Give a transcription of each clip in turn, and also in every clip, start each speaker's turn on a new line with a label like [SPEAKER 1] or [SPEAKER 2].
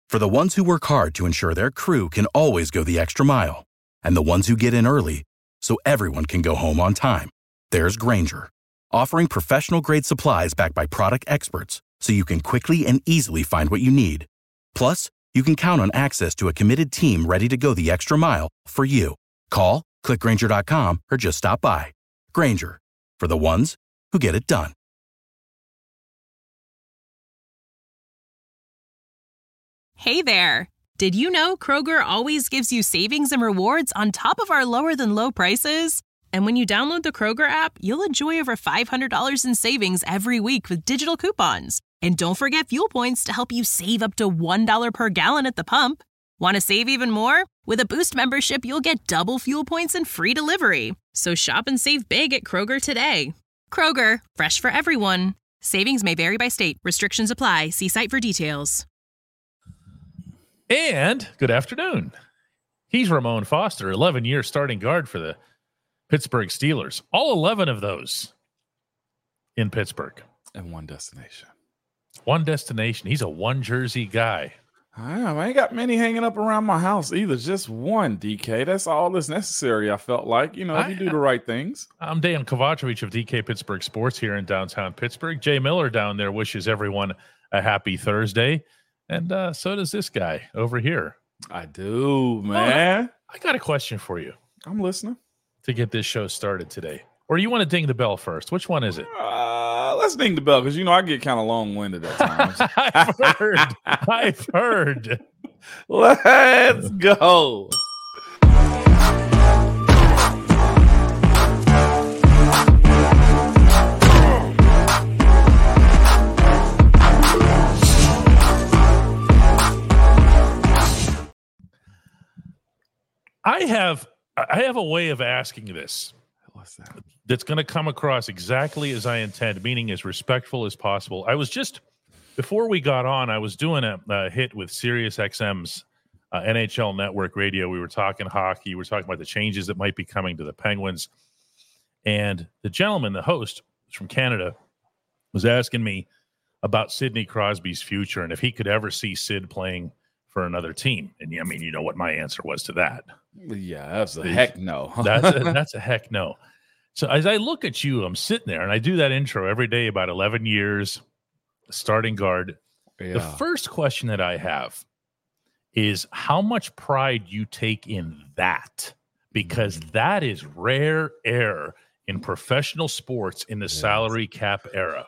[SPEAKER 1] For the ones who work hard to ensure their crew can always go the extra mile, and the ones who get in early so everyone can go home on time, there's Grainger, offering professional-grade supplies backed by product experts so you can quickly and easily find what you need. Plus, you can count on access to a committed team ready to go the extra mile for you. Call, click Grainger.com, or just stop by. Grainger, for the ones who get it done.
[SPEAKER 2] Hey there! Did you know Kroger always gives you savings and rewards on top of our lower-than-low prices? And when you download the Kroger app, you'll enjoy over $500 in savings every week with digital coupons. And don't forget fuel points to help you save up to $1 per gallon at the pump. Want to save even more? With a Boost membership, you'll get double fuel points and free delivery. So shop and save big at Kroger today. Kroger, fresh for everyone. Savings may vary by state. Restrictions apply. See site for details.
[SPEAKER 3] And good afternoon. He's Ramon Foster, 11 years starting guard for the Pittsburgh Steelers. All 11 of those in Pittsburgh.
[SPEAKER 4] And one destination.
[SPEAKER 3] One destination. He's a one jersey guy.
[SPEAKER 4] I ain't got many hanging up around my house either. Just one, DK. That's all that's necessary, I felt like. You know, if you do the right things.
[SPEAKER 3] I'm Dan Kovacevic of DK Pittsburgh Sports here in downtown Pittsburgh. Jay Miller down there wishes everyone a happy Thursday. And so does this guy over here.
[SPEAKER 4] I do, man.
[SPEAKER 3] I got a question for you.
[SPEAKER 4] I'm listening.
[SPEAKER 3] To get this show started today. Or you want to ding the bell first? Which one is it?
[SPEAKER 4] Let's ding the bell because, you know, I get kind of long-winded at times.
[SPEAKER 3] I've heard.
[SPEAKER 4] Let's go.
[SPEAKER 3] I have a way of asking this.
[SPEAKER 4] What's that?
[SPEAKER 3] That's going to come across exactly as I intend, meaning as respectful as possible. I was just, before we got on, I was doing a hit with Sirius XM's NHL Network Radio. We were talking hockey. We were talking about the changes that might be coming to the Penguins. And the gentleman, the host from Canada, was asking me about Sidney Crosby's future and if he could ever see Sid playing for another team. And I mean, you know what my answer was to that.
[SPEAKER 4] Yeah, that's a heck no.
[SPEAKER 3] That's a heck no. So as I look at you, I'm sitting there and I do that intro every day, about 11 years, starting guard. Yeah. The first question that I have is how much pride you take in that, because that is rare air in professional sports in the salary cap era.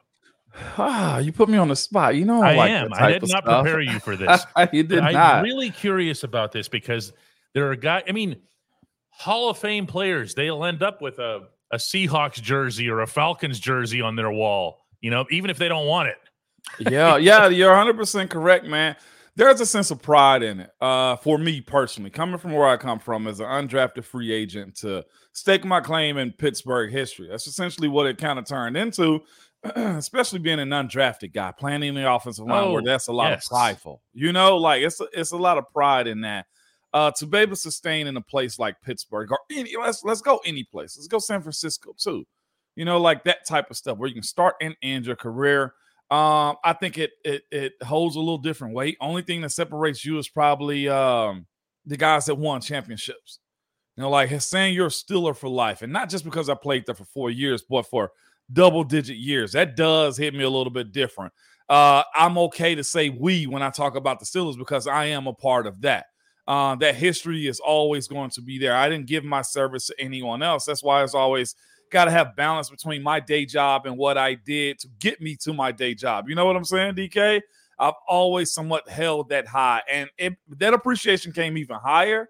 [SPEAKER 4] You put me on the spot. You know,
[SPEAKER 3] I am. I did not prepare you for this.
[SPEAKER 4] You did not.
[SPEAKER 3] I'm really curious about this because there are guys, I mean, Hall of Fame players, they'll end up with a Seahawks jersey or a Falcons jersey on their wall, you know, even if they don't want it.
[SPEAKER 4] Yeah, you're 100% correct, man. There's a sense of pride in it. For me personally, coming from where I come from as an undrafted free agent to stake my claim in Pittsburgh history. That's essentially what it kind of turned into, especially being an undrafted guy, playing in the offensive line where that's a lot of prideful. You know, like it's a lot of pride in that. To be able to sustain in a place like Pittsburgh or let's go any place. Let's go San Francisco too. You know, like that type of stuff where you can start and end your career. I think it holds a little different weight. Only thing that separates you is probably the guys that won championships. You know, like saying you're a Steeler for life, and not just because I played there for 4 years, but for double-digit years. That does hit me a little bit different. I'm okay to say we when I talk about the Steelers because I am a part of that. That history is always going to be there. I didn't give my service to anyone else. That's why it's always got to have balance between my day job and what I did to get me to my day job. You know what I'm saying, DK? I've always somewhat held that high. And that appreciation came even higher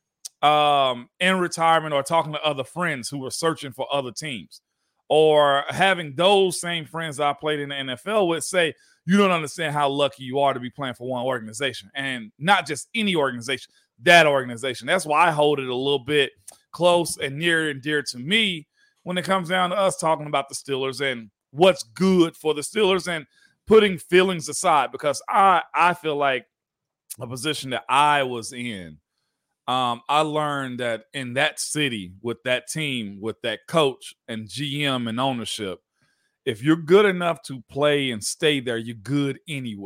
[SPEAKER 4] in retirement or talking to other friends who were searching for other teams or having those same friends that I played in the NFL with say, you don't understand how lucky you are to be playing for one organization and not just any organization, that organization. That's why I hold it a little bit close and near and dear to me when it comes down to us talking about the Steelers and what's good for the Steelers and putting feelings aside, because I feel like a position that I was in, I learned that in that city with that team, with that coach and GM and ownership, if you're good enough to play and stay there, you're good anywhere.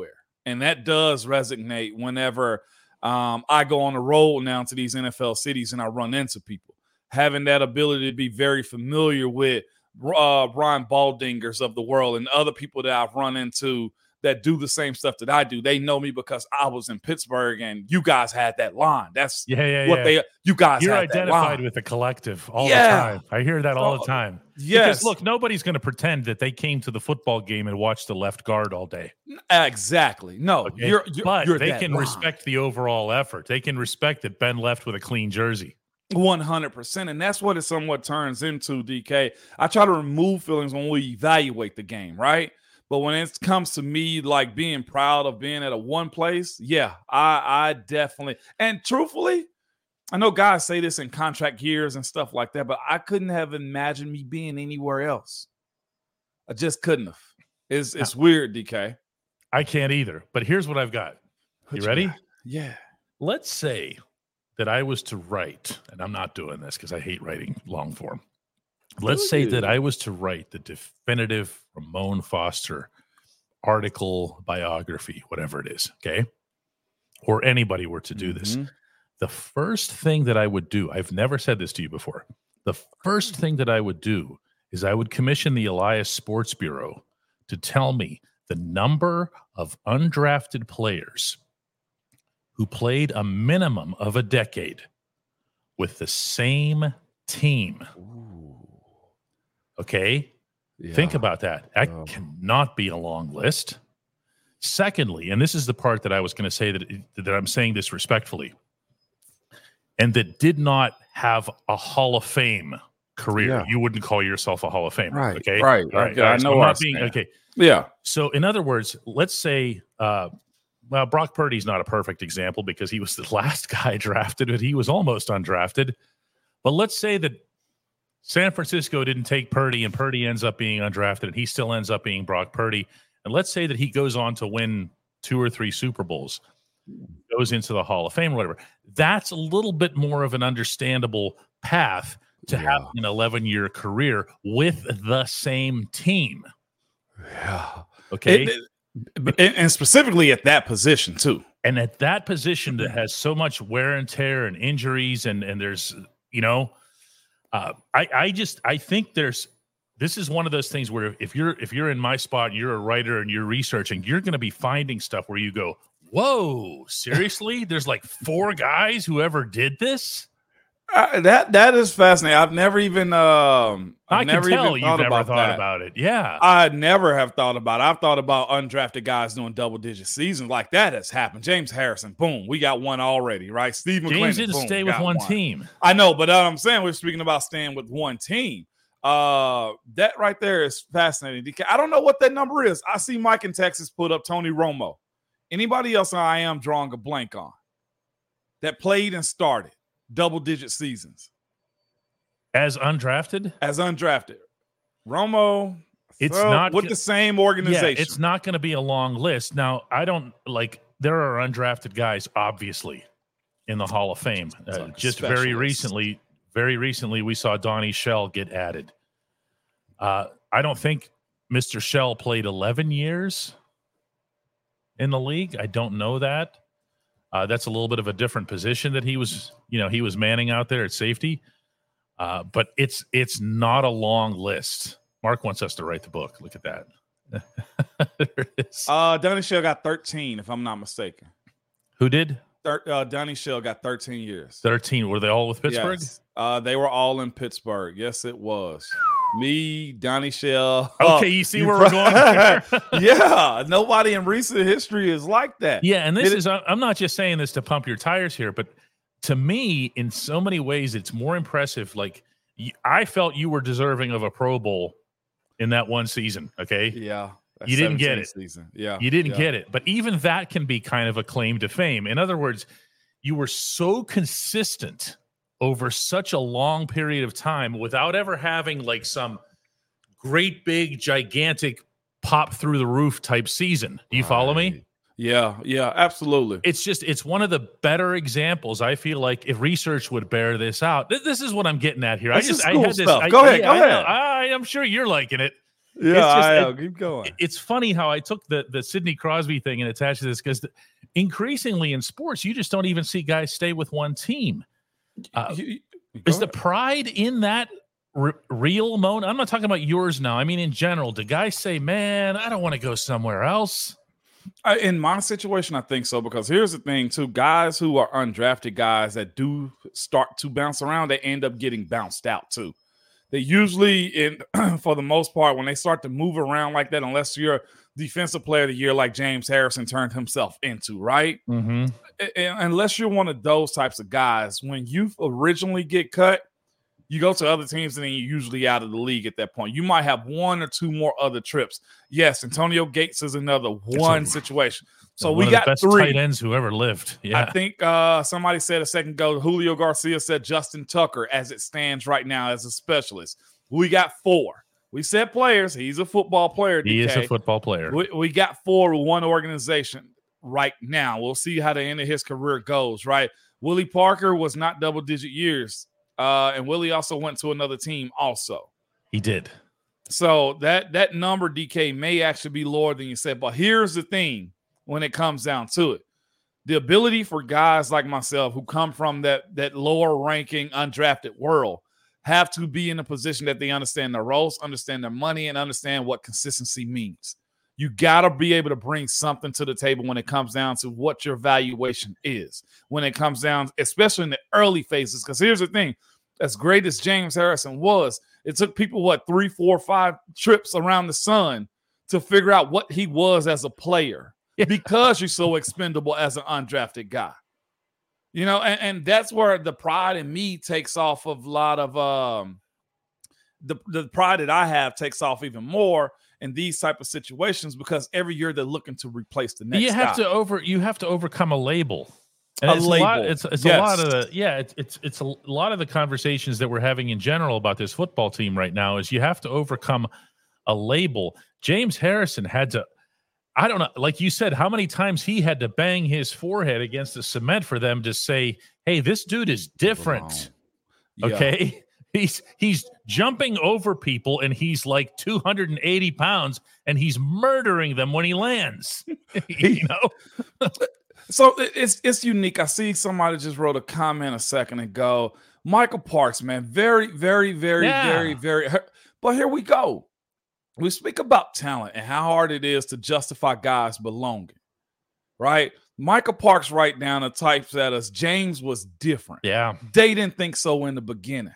[SPEAKER 4] And that does resonate whenever I go on the road now to these NFL cities and I run into people. Having that ability to be very familiar with Ron Baldingers of the world and other people that I've run into that do the same stuff that I do. They know me because I was in Pittsburgh and you guys had that line. That's you guys
[SPEAKER 3] You're
[SPEAKER 4] had that
[SPEAKER 3] identified
[SPEAKER 4] line.
[SPEAKER 3] with the collective all the time. I hear that all the time.
[SPEAKER 4] Yes.
[SPEAKER 3] Because look, nobody's going to pretend that they came to the football game and watched the left guard all day.
[SPEAKER 4] Exactly. No,
[SPEAKER 3] okay? But they can respect the overall effort. They can respect that Ben left with a clean jersey.
[SPEAKER 4] 100%. And that's what it somewhat turns into, DK. I try to remove feelings when we evaluate the game, right? But when it comes to me, like being proud of being at a one place, yeah, I definitely. And truthfully, I know guys say this in contract years and stuff like that, but I couldn't have imagined me being anywhere else. I just couldn't have. It's weird, DK.
[SPEAKER 3] I can't either. But here's what I've got. You ready?
[SPEAKER 4] Yeah.
[SPEAKER 3] Let's say that I was to write, and I'm not doing this because I hate writing long form. Let's say that I was to write the definitive Ramon Foster article, biography, whatever it is, okay? Or anybody were to do this. The first thing that I would do, I've never said this to you before. The first thing that I would do is I would commission the Elias Sports Bureau to tell me the number of undrafted players who played a minimum of a decade with the same team. Okay? Yeah. Think about that. That cannot be a long list. Secondly, and this is the part that I was going to say that I'm saying this respectfully, and that did not have a Hall of Fame career. Yeah. You wouldn't call yourself a Hall of Famer.
[SPEAKER 4] Right.
[SPEAKER 3] Okay.
[SPEAKER 4] Right.
[SPEAKER 3] Okay.
[SPEAKER 4] I know.
[SPEAKER 3] Okay.
[SPEAKER 4] Yeah.
[SPEAKER 3] So in other words, let's say, well, Brock Purdy's not a perfect example because he was the last guy drafted, but he was almost undrafted. But let's say that San Francisco didn't take Purdy and Purdy ends up being undrafted and he still ends up being Brock Purdy. And let's say that he goes on to win 2 or 3 Super Bowls, goes into the Hall of Fame or whatever. That's a little bit more of an understandable path to have an 11-year career with the same team.
[SPEAKER 4] Yeah.
[SPEAKER 3] Okay.
[SPEAKER 4] And specifically at that position too.
[SPEAKER 3] And at that position that has so much wear and tear and injuries and there's, you know, I think this is one of those things where if you're in my spot, you're a writer and you're researching, you're going to be finding stuff where you go, whoa, seriously? There's like 4 guys who ever did this?
[SPEAKER 4] That is fascinating. I've never even
[SPEAKER 3] I can tell you've never thought about it. Yeah.
[SPEAKER 4] I never have thought about it. I've thought about undrafted guys doing double-digit seasons. Like that has happened. James Harrison, boom, we got one already, right? Steve McClendon,
[SPEAKER 3] James didn't stay with one team.
[SPEAKER 4] I know, but I'm saying we're speaking about staying with one team. That right there is fascinating. I don't know what that number is. I see Mike in Texas put up Tony Romo. Anybody else I am drawing a blank on that played and started double-digit seasons
[SPEAKER 3] as undrafted.
[SPEAKER 4] Romo,
[SPEAKER 3] it's not
[SPEAKER 4] with the same organization.
[SPEAKER 3] Yeah, it's not going to be a long list. Now, I don't like. There are undrafted guys, obviously, in the Hall of Fame. Just very recently, we saw Donnie Shell get added. I don't think Mr. Shell played 11 years in the league. I don't know that. That's a little bit of a different position that he was manning out there at safety. But it's not a long list. Mark wants us to write the book. Look at that. There it is.
[SPEAKER 4] Donnie Shell got 13, if I'm not mistaken.
[SPEAKER 3] Who did?
[SPEAKER 4] Donnie Shell got 13 years.
[SPEAKER 3] 13. Were they all with Pittsburgh?
[SPEAKER 4] Yes. They were all in Pittsburgh. Yes, it was. Me, Donnie Shell.
[SPEAKER 3] Okay, you see where we're going here?
[SPEAKER 4] Yeah, nobody in recent history is like that.
[SPEAKER 3] Yeah, and I'm not just saying this to pump your tires here, but to me, in so many ways, it's more impressive. Like, I felt you were deserving of a Pro Bowl in that one season, okay?
[SPEAKER 4] Yeah.
[SPEAKER 3] You didn't get it.
[SPEAKER 4] Season. Yeah.
[SPEAKER 3] You didn't get it. But even that can be kind of a claim to fame. In other words, you were so consistent over such a long period of time without ever having like some great big gigantic pop through the roof type season. Do you follow me?
[SPEAKER 4] Yeah, absolutely.
[SPEAKER 3] It's one of the better examples. I feel like if research would bear this out, this is what I'm getting at here.
[SPEAKER 4] I had this. Go ahead.
[SPEAKER 3] I'm sure you're liking it.
[SPEAKER 4] Yeah, keep going.
[SPEAKER 3] It's funny how I took the Sidney Crosby thing and attached to this because increasingly in sports, you just don't even see guys stay with one team. Is the pride in that real, Moan? I'm not talking about yours now. I mean, in general, do guys say, man, I don't want to go somewhere else?
[SPEAKER 4] In my situation, I think so, because here's the thing, too. Guys who are undrafted guys that do start to bounce around, they end up getting bounced out, too. They usually, for the most part, when they start to move around like that, unless you're defensive player of the year like James Harrison turned himself into, right?
[SPEAKER 3] Mm-hmm.
[SPEAKER 4] Unless you're one of those types of guys, when you originally get cut, you go to other teams and then you're usually out of the league at that point. You might have one or two more other trips. Yes, Antonio Gates is another situation. So we got
[SPEAKER 3] best
[SPEAKER 4] 3
[SPEAKER 3] tight ends who ever lived. Yeah,
[SPEAKER 4] I think somebody said a second ago, Julio Garcia said Justin Tucker as it stands right now as a specialist. We got 4. We said players. He's a football player.
[SPEAKER 3] He is a football player.
[SPEAKER 4] We got 4 with one organization right now. We'll see how the end of his career goes, right? Willie Parker was not double-digit years, and Willie also went to another team also.
[SPEAKER 3] He did.
[SPEAKER 4] So that number, DK, may actually be lower than you said. But here's the thing when it comes down to it. The ability for guys like myself who come from that lower-ranking, undrafted world have to be in a position that they understand their roles, understand their money, and understand what consistency means. You got to be able to bring something to the table when it comes down to what your valuation is. When it comes down, especially in the early phases, because here's the thing. As great as James Harrison was, it took people, 3, 4, 5 trips around the sun to figure out what he was as a player because you're so expendable as an undrafted guy. You know, and that's where the pride in me takes off of a lot of the pride that I have takes off even more in these type of situations, because every year they're looking to replace the next guy.
[SPEAKER 3] You have to overcome a label. And
[SPEAKER 4] it's label.
[SPEAKER 3] It's a lot of it's a lot of the conversations that we're having in general about this football team right now is you have to overcome a label. James Harrison had to, I don't know, like you said, how many times he had to bang his forehead against the cement for them to say, hey, this dude is different.
[SPEAKER 4] Yeah.
[SPEAKER 3] Okay. He's jumping over people and he's like 280 pounds and he's murdering them when he lands. You know?
[SPEAKER 4] So it's unique. I see somebody just wrote a comment a second ago. Michael Parks, man, very, very, very, very, very. But here we go. We speak about talent and how hard it is to justify guys belonging, right? Michael Parks right down the types at us. James was different.
[SPEAKER 3] Yeah.
[SPEAKER 4] They didn't think so in the beginning.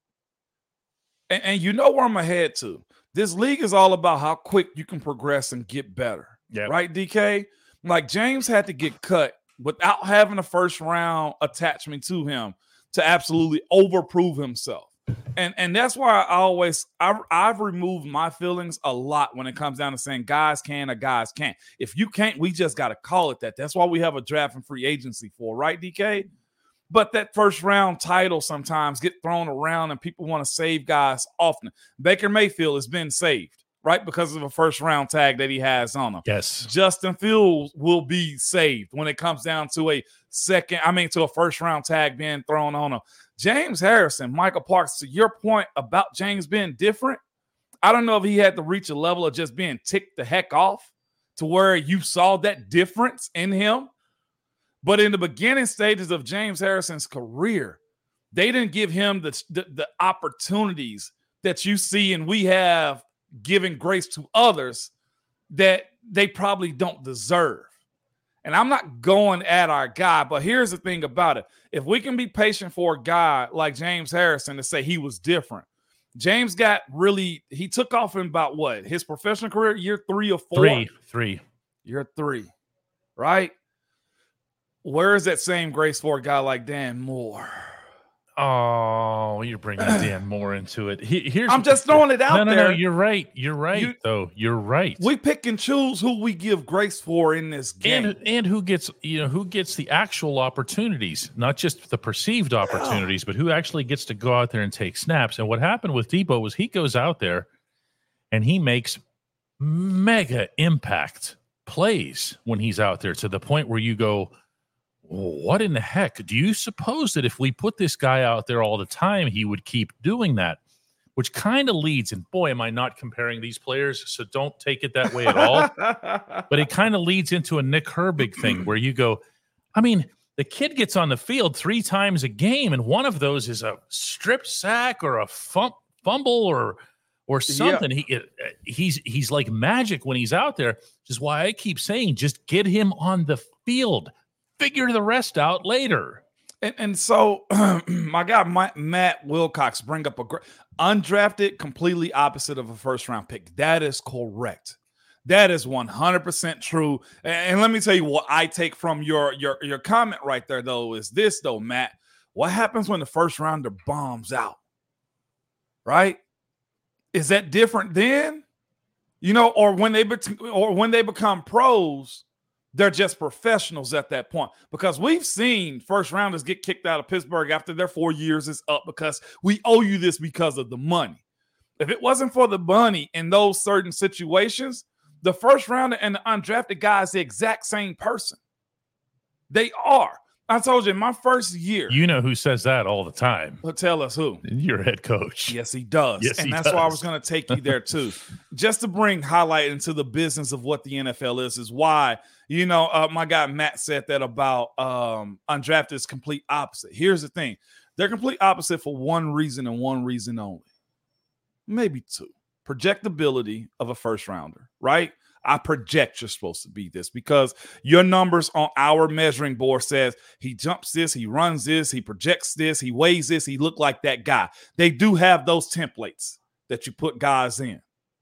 [SPEAKER 4] And you know where I'm ahead to. This league is all about how quick you can progress and get better.
[SPEAKER 3] Yeah.
[SPEAKER 4] Right, DK? Like James had to get cut without having a first round attachment to him to absolutely overprove himself. And that's why I've removed my feelings a lot when it comes down to saying guys can or guys can't. If you can't, we just got to call it that. That's why we have a draft and free agency for, right, DK? But that first round title sometimes get thrown around and people want to save guys often. Baker Mayfield has been saved, right, because of a first round tag that he has on him.
[SPEAKER 3] Yes.
[SPEAKER 4] Justin Fields will be saved when it comes down to a first round tag being thrown on him. James Harrison, Michael Parks, to your point about James being different, I don't know if he had to reach a level of just being ticked the heck off to where you saw that difference in him. But in the beginning stages of James Harrison's career, they didn't give him the opportunities that you see and we have given grace to others that they probably don't deserve. And I'm not going at our guy, but here's the thing about it. If we can be patient for a guy like James Harrison to say he was different, James he took off in about what? His professional career, year 3 or 4?
[SPEAKER 3] Three.
[SPEAKER 4] Year 3, right? Where is that same grace for a guy like Dan Moore?
[SPEAKER 3] Oh, you're bringing Dan Moore into it.
[SPEAKER 4] I'm just throwing it out there.
[SPEAKER 3] No, you're right. You're right, though. You're right.
[SPEAKER 4] We pick and choose who we give grace for in this game.
[SPEAKER 3] And who gets the actual opportunities, not just the perceived opportunities, but who actually gets to go out there and take snaps. And what happened with Debo was he goes out there and he makes mega impact plays when he's out there to the point where you go, what in the heck? Do you suppose that if we put this guy out there all the time, he would keep doing that? which kind of leads, and boy, am I not comparing these players, so don't take it that way at all. But it kind of leads into a Nick Herbig thing where you go, I mean, the kid gets on the field 3 times a game, and one of those is a strip sack or a fumble or something. Yeah. He's like magic when he's out there, which is why I keep saying just get him on the field. Figure the rest out later.
[SPEAKER 4] And so my guy Matt Wilcox bring up a great undrafted, completely opposite of a first-round pick. That is correct. That is 100% true. And let me tell you what I take from your comment right there, though, is this, though, Matt. What happens when the first rounder bombs out? Right? Is that different then? Or when they become pros, they're just professionals at that point. Because we've seen first rounders get kicked out of Pittsburgh after their 4 years is up because we owe you this because of the money. If it wasn't for the money in those certain situations, the first rounder and the undrafted guy is the exact same person. They are. I told you in my first year.
[SPEAKER 3] You know who says that all the time.
[SPEAKER 4] Well, tell us who.
[SPEAKER 3] Your head coach.
[SPEAKER 4] Yes, he does.
[SPEAKER 3] Yes,
[SPEAKER 4] and that's why I was going to take you there too. Just to bring highlight into the business of what the NFL is why, my guy Matt said that about undrafted is complete opposite. Here's the thing. They're complete opposite for one reason and one reason only. Maybe two. Projectability of a first rounder, right? I project you're supposed to be this because your numbers on our measuring board says he jumps this, he runs this, he projects this, he weighs this, he looked like that guy. They do have those templates that you put guys in.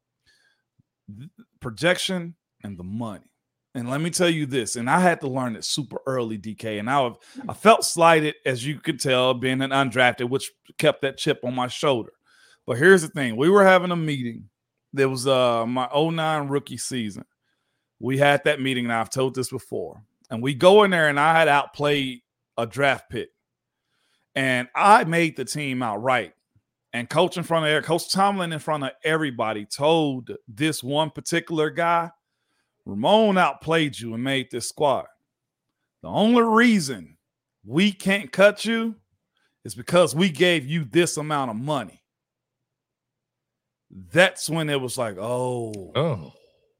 [SPEAKER 4] Projection and the money. And let me tell you this, and I had to learn it super early, DK, and I felt slighted, as you could tell, being an undrafted, which kept that chip on my shoulder. But here's the thing. We were having a meeting. There was my 2009 rookie season. We had that meeting, and I've told this before. And we go in there, and I had outplayed a draft pick. And I made the team outright. And Coach Tomlin in front of everybody told this one particular guy, Ramon outplayed you and made this squad. The only reason we can't cut you is because we gave you this amount of money. That's when it was like, oh.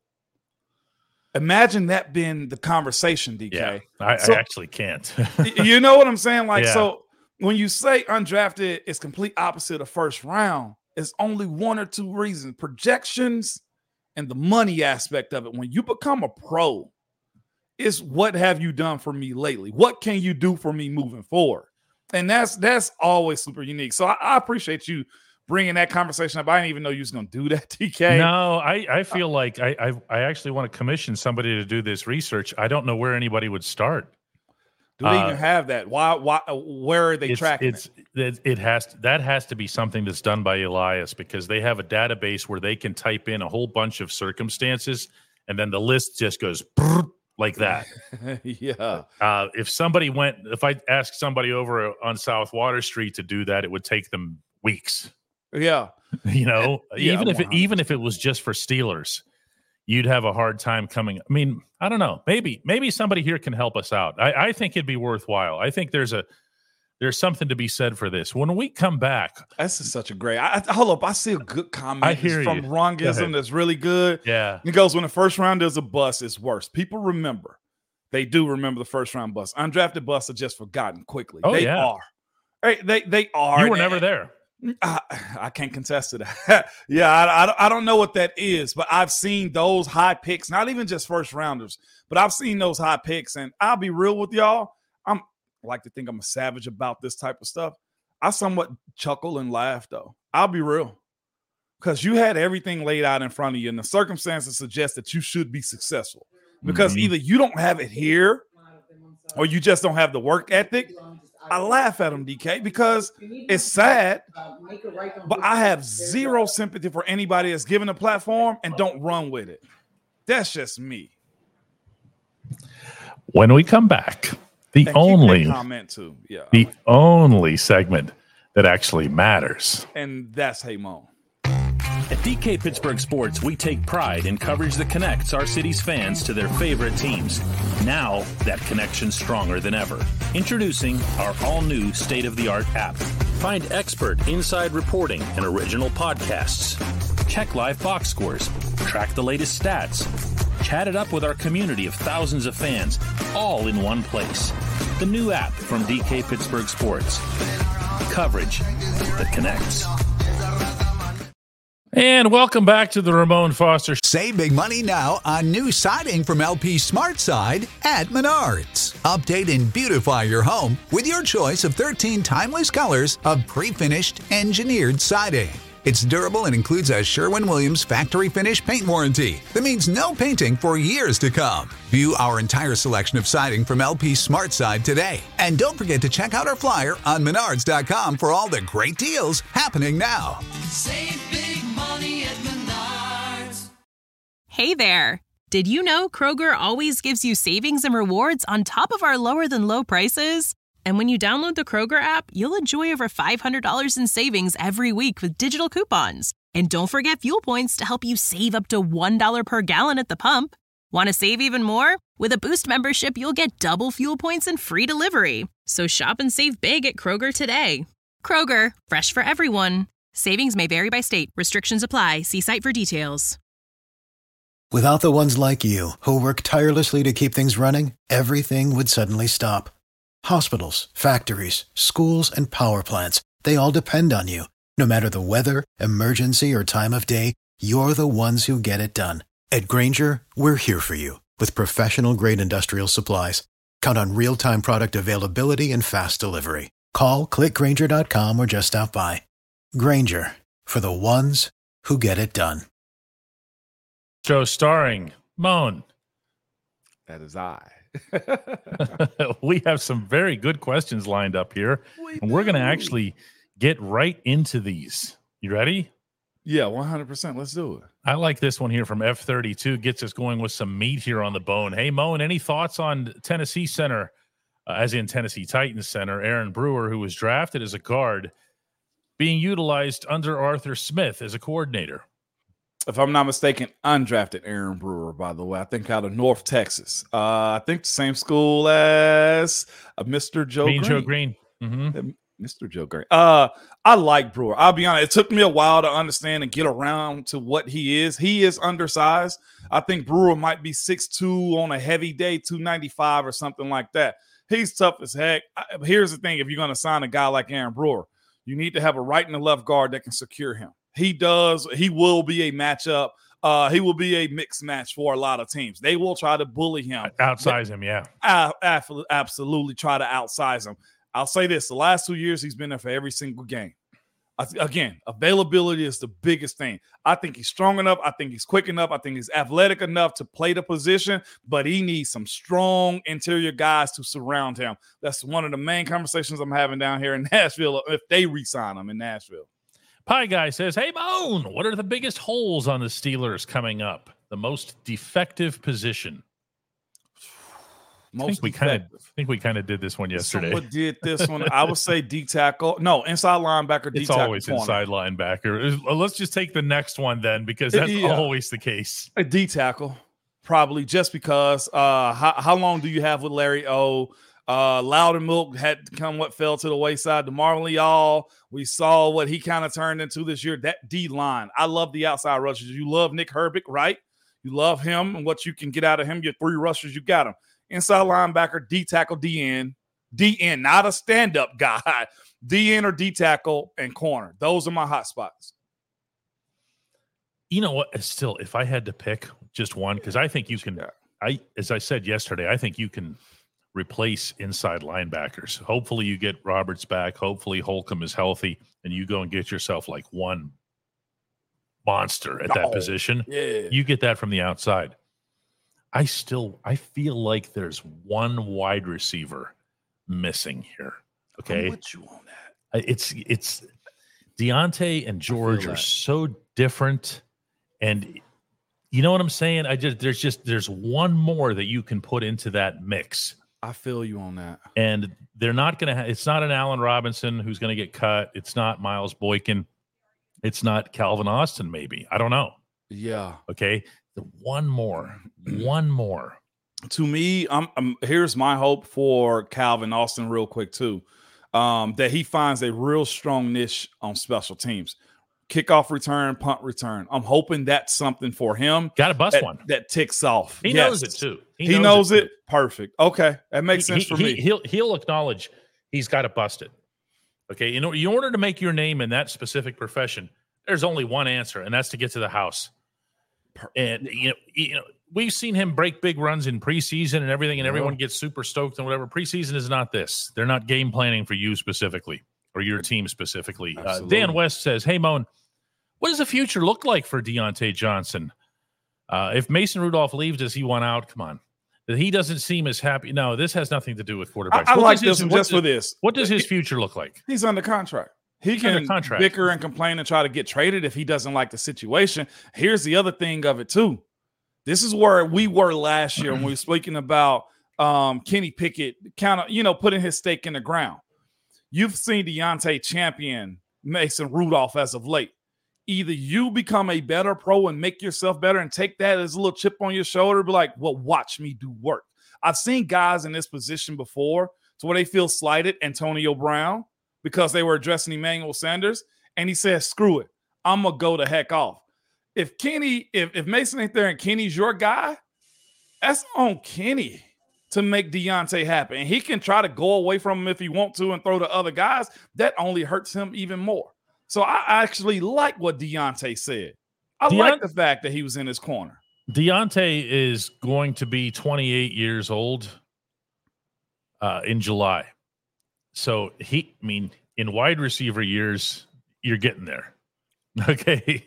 [SPEAKER 4] Imagine that being the conversation, DK.
[SPEAKER 3] Yeah, I actually can't.
[SPEAKER 4] You know what I'm saying? So when you say undrafted is complete opposite of first round, it's only one or two reasons. Projections and the money aspect of it. When you become a pro, it's what have you done for me lately? What can you do for me moving forward? And that's always super unique. So I appreciate you bringing that conversation up. I didn't even know you was going to do that, TK.
[SPEAKER 3] No, I feel like I actually want to commission somebody to do this research. I don't know where anybody would start.
[SPEAKER 4] Do they even have that? Why? Where are they tracking it?
[SPEAKER 3] That has to be something that's done by Elias because they have a database where they can type in a whole bunch of circumstances and then the list just goes like that.
[SPEAKER 4] Yeah.
[SPEAKER 3] If I asked somebody over on South Water Street to do that, it would take them weeks.
[SPEAKER 4] Yeah.
[SPEAKER 3] Even if it was just for Steelers, you'd have a hard time coming. I mean, I don't know. Maybe somebody here can help us out. I think it'd be worthwhile. I think there's something to be said for this. When we come back,
[SPEAKER 4] this is such a great. Hold up, I see a good comment from Rongism that's really good.
[SPEAKER 3] Yeah,
[SPEAKER 4] it goes when the first round is a bust, it's worse. People remember, they do remember the first round bust. Undrafted busts are just forgotten quickly. They are. They are.
[SPEAKER 3] You were never there.
[SPEAKER 4] I can't contest to that. Yeah, I don't know what that is, but I've seen those high picks, not even just first rounders, but I've seen those high picks. And I'll be real with y'all. I like to think I'm a savage about this type of stuff. I somewhat chuckle and laugh, though. I'll be real. Because you had everything laid out in front of you, and the circumstances suggest that you should be successful. Because either you don't have it here or you just don't have the work ethic. I laugh at him, DK, because it's sad, but I have zero sympathy for anybody that's given a platform and don't run with it. That's just me.
[SPEAKER 3] When we come back, the only segment that actually matters.
[SPEAKER 4] And that's Hey Mo.
[SPEAKER 5] At DK Pittsburgh Sports, we take pride in coverage that connects our city's fans to their favorite teams. Now, that connection's stronger than ever. Introducing our all-new state-of-the-art app. Find expert inside reporting and original podcasts. Check live box scores. Track the latest stats. Chat it up with our community of thousands of fans, all in one place. The new app from DK Pittsburgh Sports. Coverage that connects.
[SPEAKER 3] And welcome back to the Ramon Foster.
[SPEAKER 6] Save big money now on new siding from LP SmartSide at Menards. Update and beautify your home with your choice of 13 timeless colors of pre-finished engineered siding. It's durable and includes a Sherwin-Williams factory finish paint warranty that means no painting for years to come. View our entire selection of siding from LP SmartSide today. And don't forget to check out our flyer on Menards.com for all the great deals happening now.
[SPEAKER 7] Save big money at Menards.
[SPEAKER 2] Hey there! Did you know Kroger always gives you savings and rewards on top of our lower than low prices? And when you download the Kroger app, you'll enjoy over $500 in savings every week with digital coupons. And don't forget fuel points to help you save up to $1 per gallon at the pump. Want to save even more? With a Boost membership, you'll get double fuel points and free delivery. So shop and save big at Kroger today. Kroger, fresh for everyone. Savings may vary by state. Restrictions apply. See site for details.
[SPEAKER 8] Without the ones like you, who work tirelessly to keep things running, everything would suddenly stop. Hospitals, factories, schools, and power plants, they all depend on you. No matter the weather, emergency, or time of day, you're the ones who get it done. At Grainger, we're here for you with professional-grade industrial supplies. Count on real-time product availability and fast delivery. Call, click Grainger.com, or just stop by. Grainger, for the ones who get it done.
[SPEAKER 3] Show starring Moan.
[SPEAKER 4] That is I.
[SPEAKER 3] We have some very good questions lined up here, and we're going to actually get right into these. You ready?
[SPEAKER 4] Yeah, 100%. Let's do it.
[SPEAKER 3] I like this one here from F32. Gets us going with some meat here on the bone. Hey, Moan, any thoughts on Tennessee center, as in Tennessee Titans center, Aaron Brewer, who was drafted as a guard, being utilized under Arthur Smith as a coordinator?
[SPEAKER 4] If I'm not mistaken, undrafted Aaron Brewer, by the way. I think out of North Texas. I think the same school as Mr. Joe Green.
[SPEAKER 3] Joe Green. Mm-hmm.
[SPEAKER 4] Mr. Joe Green. I like Brewer. I'll be honest. It took me a while to understand and get around to what he is. He is undersized. I think Brewer might be 6'2" on a heavy day, 295 or something like that. He's tough as heck. Here's the thing. If you're going to sign a guy like Aaron Brewer, you need to have a right and a left guard that can secure him. He does. He will be a matchup. He will be a mixed match for a lot of teams. They will try to bully him.
[SPEAKER 3] Outsize him, yeah.
[SPEAKER 4] Absolutely try to outsize him. I'll say this. The last 2 years, he's been there for every single game. Again, availability is the biggest thing. I think he's strong enough. I think he's quick enough. I think he's athletic enough to play the position, but he needs some strong interior guys to surround him. That's one of the main conversations I'm having down here in Nashville if they re-sign him in Nashville.
[SPEAKER 3] Pie Guy says, hey, Moan, what are the biggest holes on the Steelers coming up? The most defective position? I think we kind of did this one yesterday.
[SPEAKER 4] Someone did this one. I would say D tackle. No, inside linebacker.
[SPEAKER 3] It's always inside linebacker. Let's just take the next one then, because that's always the case.
[SPEAKER 4] A D tackle, probably, just because. How long do you have with Larry O? Loudermilk had fell to the wayside. DeMarvin Leal, we saw what he kind of turned into this year. That D line. I love the outside rushers. You love Nick Herbig, right? You love him and what you can get out of him. Your three rushers, you got him. Inside linebacker, D tackle, DN, not a stand-up guy. DN or D tackle and corner. Those are my hot spots.
[SPEAKER 3] You know what? Still, if I had to pick just one, because I think you can. As I said yesterday, I think you can replace inside linebackers. Hopefully, you get Roberts back. Hopefully, Holcomb is healthy, and you go and get yourself like one monster at that position.
[SPEAKER 4] Yeah.
[SPEAKER 3] You get that from the outside. I feel like there's one wide receiver missing here. Okay.
[SPEAKER 4] I'm with you on that.
[SPEAKER 3] It's Deontay and George are so different. And you know what I'm saying? There's one more that you can put into that mix.
[SPEAKER 4] I feel you on that.
[SPEAKER 3] And they're not going to it's not an Allen Robinson who's going to get cut. It's not Miles Boykin. It's not Calvin Austin, maybe. I don't know.
[SPEAKER 4] Yeah.
[SPEAKER 3] Okay. One more. To
[SPEAKER 4] me, here's my hope for Calvin Austin real quick too. that he finds a real strong niche on special teams. Kickoff return, punt return. I'm hoping that's something for him.
[SPEAKER 3] Got to bust one.
[SPEAKER 4] That ticks off.
[SPEAKER 3] He knows it too.
[SPEAKER 4] He knows it. Perfect. Okay. That makes sense for me.
[SPEAKER 3] He'll acknowledge he's got to bust it. Okay. In order to make your name in that specific profession, there's only one answer, and that's to get to the house. And we've seen him break big runs in preseason and everything, and everyone gets super stoked and whatever. Preseason is not this. They're not game planning for you specifically or your team specifically. Dan West says, "Hey, Moan, what does the future look like for Deontay Johnson? If Mason Rudolph leaves, does he want out? Come on." He doesn't seem as happy. No, this has nothing to do with quarterbacks.
[SPEAKER 4] I like this one just for this.
[SPEAKER 3] What does his future look like?
[SPEAKER 4] He's under contract. He can bicker and complain and try to get traded if he doesn't like the situation. Here's the other thing of it, too. This is where we were last year when we were speaking about Kenny Pickett kind of, putting his stake in the ground. You've seen Deontay champion Mason Rudolph as of late. Either you become a better pro and make yourself better and take that as a little chip on your shoulder, be like, well, watch me do work. I've seen guys in this position before to where they feel slighted. Antonio Brown, because they were addressing Emmanuel Sanders, and he says, screw it, I'm going to go the heck off. If Mason ain't there and Kenny's your guy, that's on Kenny to make Deontay happen. And he can try to go away from him if he wants to and throw to other guys. That only hurts him even more. So I actually like what Deontay said. I like the fact that he was in his corner.
[SPEAKER 3] Deontay is going to be 28 years old in July. So in wide receiver years, you're getting there. Okay.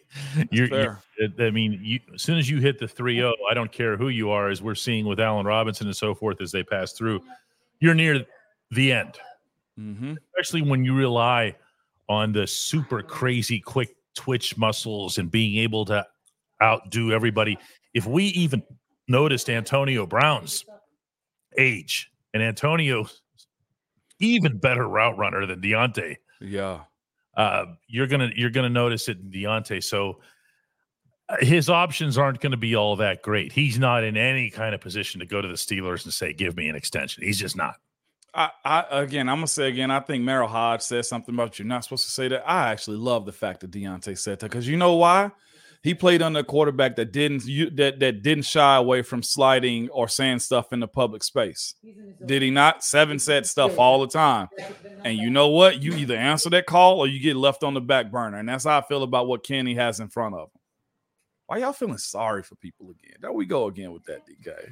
[SPEAKER 3] As soon as you hit the 3-0, I don't care who you are, as we're seeing with Allen Robinson and so forth as they pass through, you're near the end. Mm-hmm. Especially when you rely on the super crazy quick twitch muscles and being able to outdo everybody. If we even noticed Antonio Brown's age, and Antonio even better route runner than Deontay.
[SPEAKER 4] Yeah.
[SPEAKER 3] You're gonna notice it in Deontay. So his options aren't going to be all that great. He's not in any kind of position to go to the Steelers and say, give me an extension. He's just not.
[SPEAKER 4] I'm going to say again, I think Merrill Hodge said something about you're not supposed to say that. I actually love the fact that Deontay said that, because you know why? He played under a quarterback that didn't shy away from sliding or saying stuff in the public space. Did he not? Seven said stuff all the time. And you know what? You either answer that call or you get left on the back burner. And that's how I feel about what Kenny has in front of him. Why y'all feeling sorry for people again? There we go again with that, DK.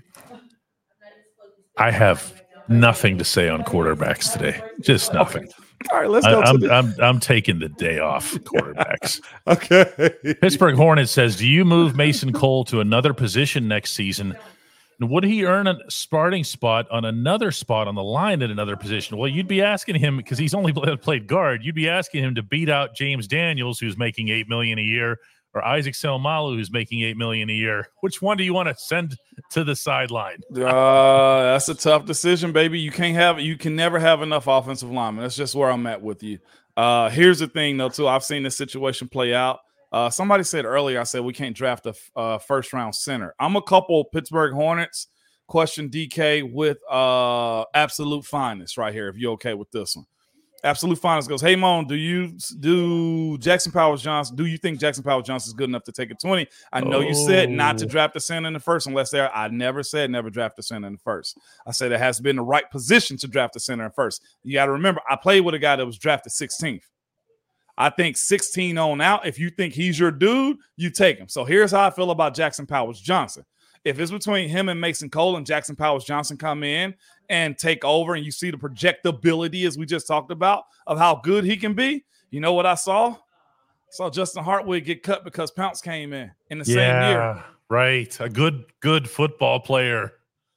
[SPEAKER 3] I have nothing to say on quarterbacks today. Just nothing.
[SPEAKER 4] Okay. All right, let's go.
[SPEAKER 3] I'm taking the day off quarterbacks.
[SPEAKER 4] Okay.
[SPEAKER 3] Pittsburgh Hornets says, do you move Mason Cole to another position next season? And would he earn a starting spot on another spot on the line at another position? Well, you'd be asking him, because he's only played guard, you'd be asking him to beat out James Daniels, who's making $8 million a year, or Isaac Seumalo, who's making $8 million a year. Which one do you want to send to the sideline?
[SPEAKER 4] That's a tough decision, baby. You can never have enough offensive linemen. That's just where I'm at with you. Here's the thing, though, too. I've seen this situation play out. Somebody said earlier, I said we can't draft a first-round center. I'm a couple Pittsburgh Hornets question DK with absolute fineness right here, if you're okay with this one. Absolute Finest goes, hey, Moan, do you think Jackson Powers Johnson is good enough to take a 20? I know you said not to draft a center in the first unless there. I never said never draft a center in the first. I said it has been the right position to draft a center in first. You got to remember, I played with a guy that was drafted 16th. I think 16 on out, if you think he's your dude, you take him. So here's how I feel about Jackson Powers Johnson. If it's between him and Mason Cole and Jackson Powers Johnson come in and take over, and you see the projectability, as we just talked about, of how good he can be, you know what I saw? I saw Justin Hartwig get cut because Pounce came in the same year.
[SPEAKER 3] Right. A good football player.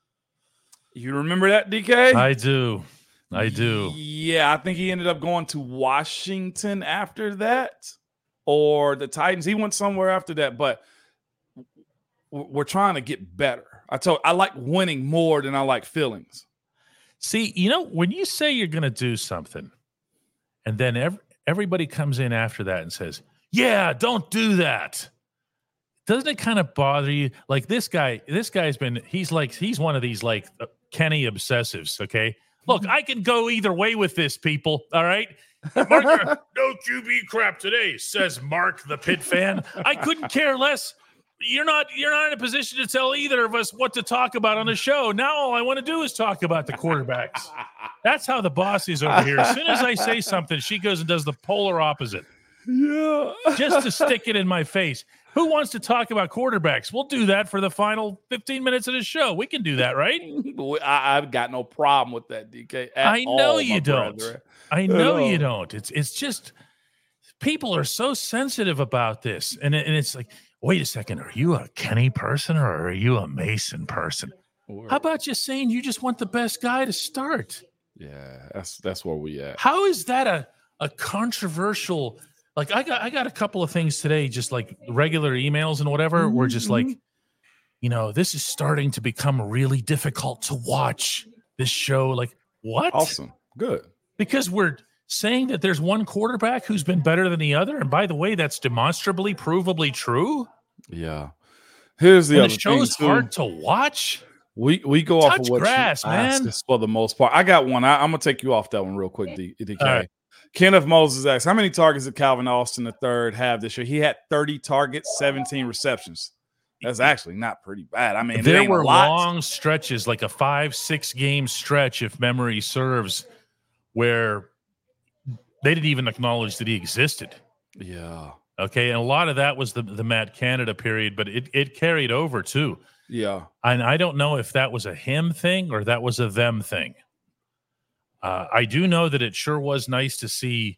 [SPEAKER 4] You remember that, DK?
[SPEAKER 3] I do.
[SPEAKER 4] Yeah, I think he ended up going to Washington after that, or the Titans. He went somewhere after that, but we're trying to get better. I like winning more than I like feelings.
[SPEAKER 3] See, when you say you're going to do something, and then everybody comes in after that and says, yeah, don't do that. Doesn't it kind of bother you? Like this guy's been, he's one of these like Kenny obsessives. Okay. Look, I can go either way with this, people. All right. Mark, no QB crap today, says Mark, the Pitt fan. I couldn't care less. You're not in a position to tell either of us what to talk about on the show. Now all I want to do is talk about the quarterbacks. That's how the boss is over here. As soon as I say something, she goes and does the polar opposite.
[SPEAKER 4] Yeah.
[SPEAKER 3] Just to stick it in my face. Who wants to talk about quarterbacks? We'll do that for the final 15 minutes of the show. We can do that, right?
[SPEAKER 4] I've got no problem with that, DK.
[SPEAKER 3] I know you don't. I know you don't. It's just people are so sensitive about this. And it's like, wait a second, are you a Kenny person or are you a Mason person? How about just saying you just want the best guy to start?
[SPEAKER 4] Yeah, that's where we at.
[SPEAKER 3] How is that a controversial? Like I got a couple of things today, just like regular emails and whatever. We're just like, this is starting to become really difficult to watch this show. Like what?
[SPEAKER 4] Awesome. Good.
[SPEAKER 3] Because we're saying that there's one quarterback who's been better than the other. And by the way, that's demonstrably, provably true.
[SPEAKER 4] Yeah. Here's the other thing.
[SPEAKER 3] The show's hard to watch.
[SPEAKER 4] We go off of what
[SPEAKER 3] grass,
[SPEAKER 4] you
[SPEAKER 3] man.
[SPEAKER 4] asked for the most part. I got one. I'm going to take you off that one real quick, DK.
[SPEAKER 3] Right.
[SPEAKER 4] Kenneth Moses asks, how many targets did Calvin Austin III have this year? He had 30 targets, 17 receptions. That's actually not pretty bad. I mean,
[SPEAKER 3] there were long stretches, like a 5-6 game stretch, if memory serves, where they didn't even acknowledge that he existed.
[SPEAKER 4] Yeah.
[SPEAKER 3] Okay. And a lot of that was the Matt Canada period, but it carried over too.
[SPEAKER 4] Yeah. And
[SPEAKER 3] I don't know if that was a him thing or that was a them thing. I do know that it sure was nice to see.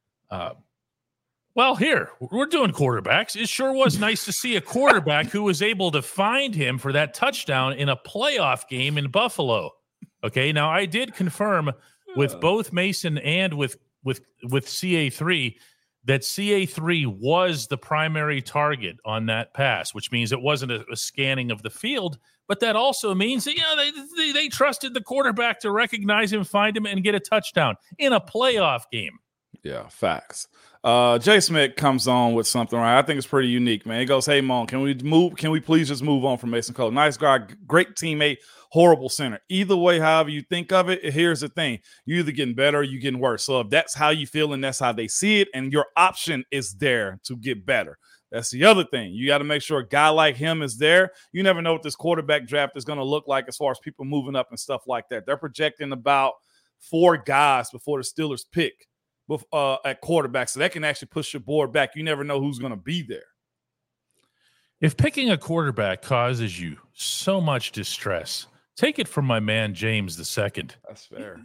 [SPEAKER 3] Here, we're doing quarterbacks. It sure was nice to see a quarterback who was able to find him for that touchdown in a playoff game in Buffalo. Okay. Now, I did confirm with both Mason and with CA3 that CA3 was the primary target on that pass, which means it wasn't a scanning of the field, but that also means that, they trusted the quarterback to recognize him, find him, and get a touchdown in a playoff game.
[SPEAKER 4] Yeah, facts. Jay Smith comes on with something, right? I think it's pretty unique, man. He goes, hey, Mon, can we please just move on from Mason Cole? Nice guy, great teammate, horrible center. Either way, however you think of it, here's the thing. You're either getting better or you're getting worse. So if that's how you feel and that's how they see it, and your option is there to get better. That's the other thing. You got to make sure a guy like him is there. You never know what this quarterback draft is going to look like as far as people moving up and stuff like that. They're projecting about 4 guys before the Steelers pick at quarterback, so that can actually push your board back. You never know who's going to be there.
[SPEAKER 3] If picking a quarterback causes you so much distress, take it from my man James II.
[SPEAKER 4] That's fair.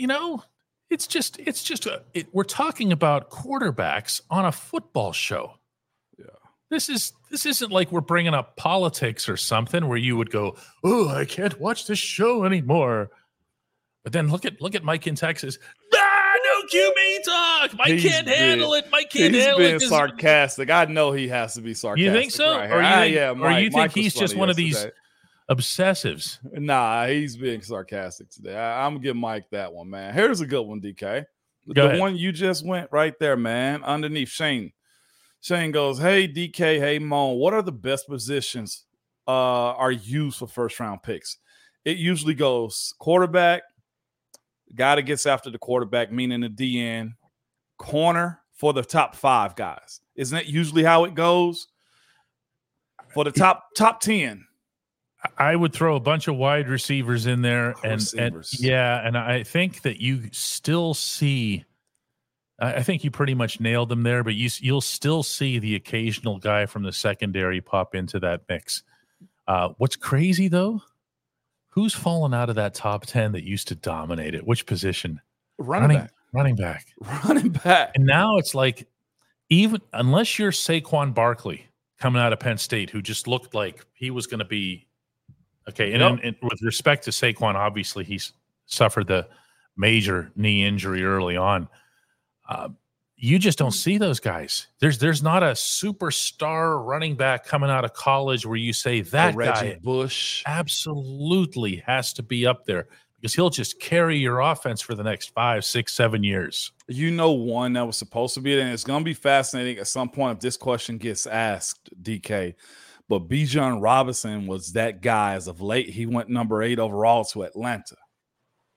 [SPEAKER 3] We're talking about quarterbacks on a football show.
[SPEAKER 4] Yeah.
[SPEAKER 3] This isn't like we're bringing up politics or something where you would go, "Oh, I can't watch this show anymore." But then look at Mike in Texas. No QB talk. Mike can't handle it. Mike can't handle it.
[SPEAKER 4] He's being sarcastic. I know he has to be sarcastic.
[SPEAKER 3] You think so?
[SPEAKER 4] Right?
[SPEAKER 3] Or you think he's just one of these obsessives?
[SPEAKER 4] Nah, he's being sarcastic today. I'm going to give Mike that one, man. Here's a good one, DK.
[SPEAKER 3] Go ahead.
[SPEAKER 4] One you just went right there, man, underneath Shane. Shane goes, hey, DK, hey, Mon, what are the best positions are used for first-round picks? It usually goes quarterback, guy that gets after the quarterback, meaning the DN, corner for the top 5 guys. Isn't that usually how it goes? For the top 10.
[SPEAKER 3] I would throw a bunch of wide receivers in there. And I think that you still see I think you pretty much nailed them there, but you'll still see the occasional guy from the secondary pop into that mix. What's crazy, though, who's fallen out of that top 10 that used to dominate it? Which position?
[SPEAKER 4] Running
[SPEAKER 3] back.
[SPEAKER 4] And
[SPEAKER 3] now it's like, even unless you're Saquon Barkley coming out of Penn State, who just looked like he was going to be okay. And with respect to Saquon, obviously he's suffered the major knee injury early on. You just don't see those guys. There's not a superstar running back coming out of college where you say that guy
[SPEAKER 4] Bush
[SPEAKER 3] absolutely has to be up there, because he'll just carry your offense for the next 5, 6, 7 years.
[SPEAKER 4] You know, one that was supposed to be there, and it's going to be fascinating at some point if this question gets asked, DK. But Bijan Robinson was that guy as of late. He went number 8 overall to Atlanta.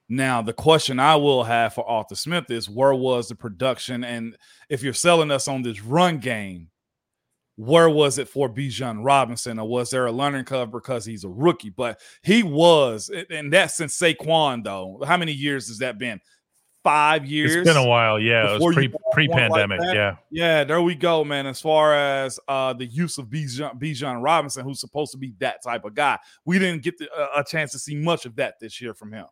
[SPEAKER 4] Now, the question I will have for Arthur Smith is, where was the production? And if you're selling us on this run game, where was it for Bijan Robinson? Or was there a learning curve because he's a rookie? But he was, and that's since Saquon, though. How many years has that been? 5 years?
[SPEAKER 3] It's been a while, yeah. It was pre-pandemic,
[SPEAKER 4] like
[SPEAKER 3] yeah.
[SPEAKER 4] Yeah, there we go, man. As far as the use of Bijan Robinson, who's supposed to be that type of guy, we didn't get a chance to see much of that this year from him.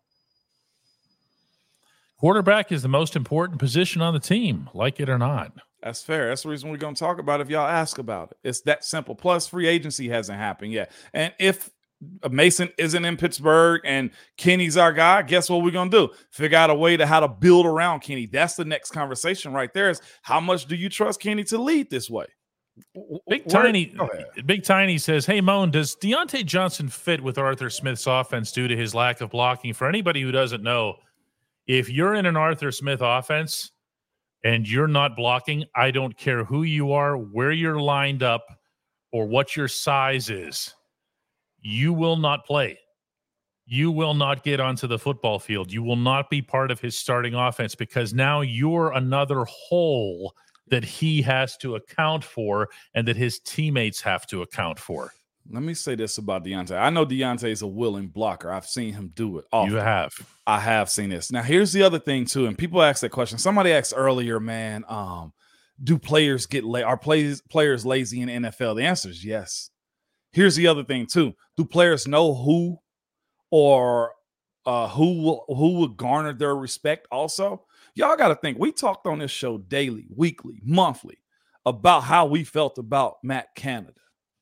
[SPEAKER 3] Quarterback is the most important position on the team, like it or not.
[SPEAKER 4] That's fair. That's the reason we're going to talk about it if y'all ask about it. It's that simple. Plus, free agency hasn't happened yet. And if Mason isn't in Pittsburgh and Kenny's our guy, guess what we're going to do? Figure out a way to how to build around Kenny. That's the next conversation right there, is how much do you trust Kenny to lead this way?
[SPEAKER 3] Big Tiny says, hey, Moan, does Deontay Johnson fit with Arthur Smith's offense due to his lack of blocking? For anybody who doesn't know, if you're in an Arthur Smith offense and you're not blocking, I don't care who you are, where you're lined up, or what your size is, you will not play. You will not get onto the football field. You will not be part of his starting offense, because now you're another hole that he has to account for and that his teammates have to account for.
[SPEAKER 4] Let me say this about Deontay. I know Deontay is a willing blocker. I've seen him do it often.
[SPEAKER 3] You have.
[SPEAKER 4] I have seen this. Now, here's the other thing, too, and people ask that question. Somebody asked earlier, man, do players get are players lazy in the NFL? The answer is yes. Here's the other thing, too. Do players know who or who will garner their respect also? Y'all got to think. We talked on this show daily, weekly, monthly about how we felt about Matt Canada.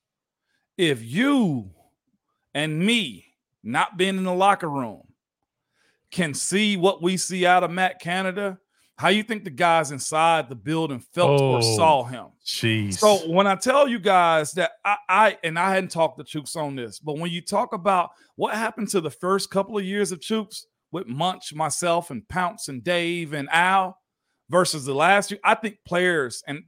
[SPEAKER 4] If you and me, not being in the locker room, can see what we see out of Matt Canada, how you think the guys inside the building felt or saw him?
[SPEAKER 3] Jeez.
[SPEAKER 4] So when I tell you guys that I hadn't talked to Chooks on this, but when you talk about what happened to the first couple of years of Chooks with Munch, myself, and Pounce, and Dave, and Al versus the last year, I think players, and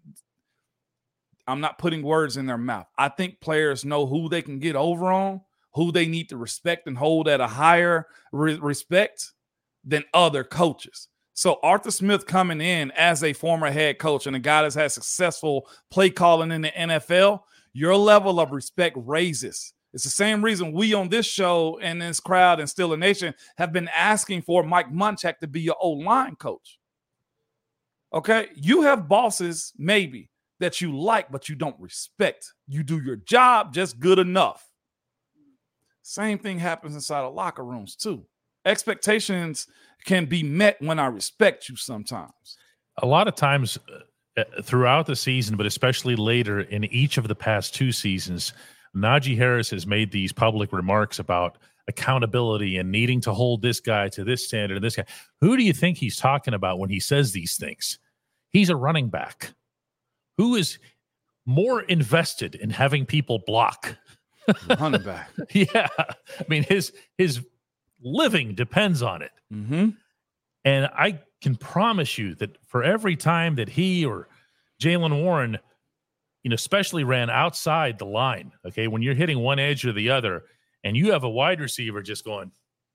[SPEAKER 4] I'm not putting words in their mouth, I think players know who they can get over on, who they need to respect and hold at a higher respect than other coaches. So Arthur Smith coming in as a former head coach and a guy that's had successful play calling in the NFL, your level of respect raises. It's the same reason we on this show and this crowd and Steeler Nation have been asking for Mike Munchak to be your O-line coach. Okay? You have bosses, maybe, that you like, but you don't respect. You do your job just good enough. Same thing happens inside of locker rooms too. Expectations can be met when I respect you sometimes.
[SPEAKER 3] A lot of times throughout the season, but especially later in each of the past two seasons, Najee Harris has made these public remarks about accountability and needing to hold this guy to this standard and this guy. Who do you think he's talking about when he says these things? He's a running back. Who is more invested in having people block?
[SPEAKER 4] Running back.
[SPEAKER 3] Yeah. I mean, his living depends on it.
[SPEAKER 4] Mm-hmm.
[SPEAKER 3] And I can promise you that for every time that he or Jaylen Warren, especially ran outside the line, okay, when you're hitting one edge or the other, and you have a wide receiver just going,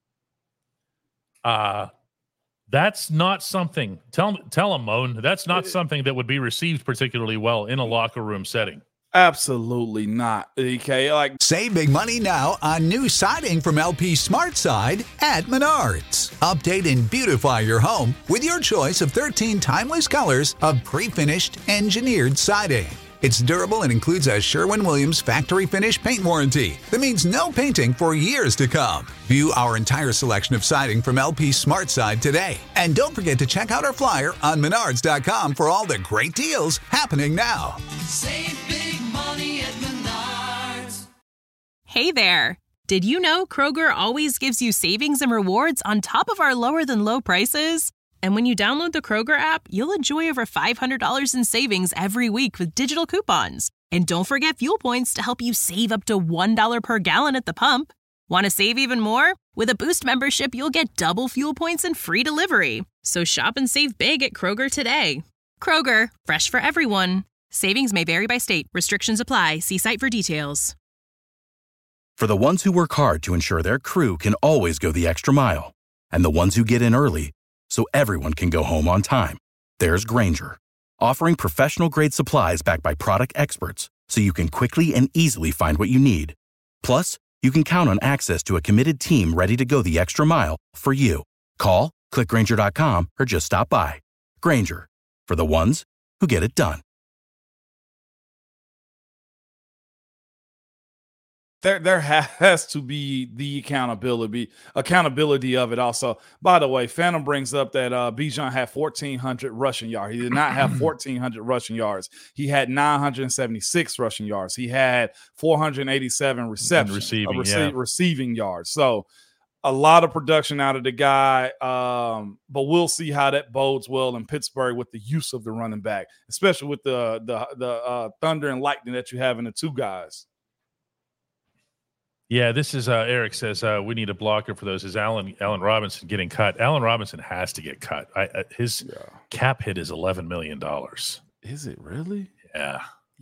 [SPEAKER 3] that's not something, tell him, Moan, that's not something that would be received particularly well in a locker room setting.
[SPEAKER 4] Absolutely not. Okay,
[SPEAKER 6] save big money now on new siding from LP SmartSide at Menards. Update and beautify your home with your choice of 13 timeless colors of pre-finished engineered siding. It's durable and includes a Sherwin-Williams factory finish paint warranty that means no painting for years to come. View our entire selection of siding from LP SmartSide today. And don't forget to check out our flyer on Menards.com for all the great deals happening now.
[SPEAKER 7] Save big money at Menards.
[SPEAKER 2] Hey there. Did you know Kroger always gives you savings and rewards on top of our lower than low prices? And when you download the Kroger app, you'll enjoy over $500 in savings every week with digital coupons. And don't forget fuel points to help you save up to $1 per gallon at the pump. Want to save even more? With a Boost membership, you'll get double fuel points and free delivery. So shop and save big at Kroger today. Kroger, fresh for everyone. Savings may vary by state. Restrictions apply. See site for details.
[SPEAKER 1] For the ones who work hard to ensure their crew can always go the extra mile, and the ones who get in early so everyone can go home on time. There's Grainger, offering professional-grade supplies backed by product experts so you can quickly and easily find what you need. Plus, you can count on access to a committed team ready to go the extra mile for you. Call, click Grainger.com, or just stop by. Grainger, for the ones who get it done.
[SPEAKER 4] There has to be the accountability of it also. By the way, Phantom brings up that Bijan had 1,400 rushing yards. He did not have 1,400 rushing yards. He had 976 rushing yards. He had 487 receiving yards. So a lot of production out of the guy, but we'll see how that bodes well in Pittsburgh with the use of the running back, especially with the thunder and lightning that you have in the two guys.
[SPEAKER 3] Yeah, this is Eric says we need a blocker for those. Is Allen Robinson getting cut? Allen Robinson has to get cut. His cap hit is $11 million.
[SPEAKER 4] Is it really?
[SPEAKER 3] Yeah.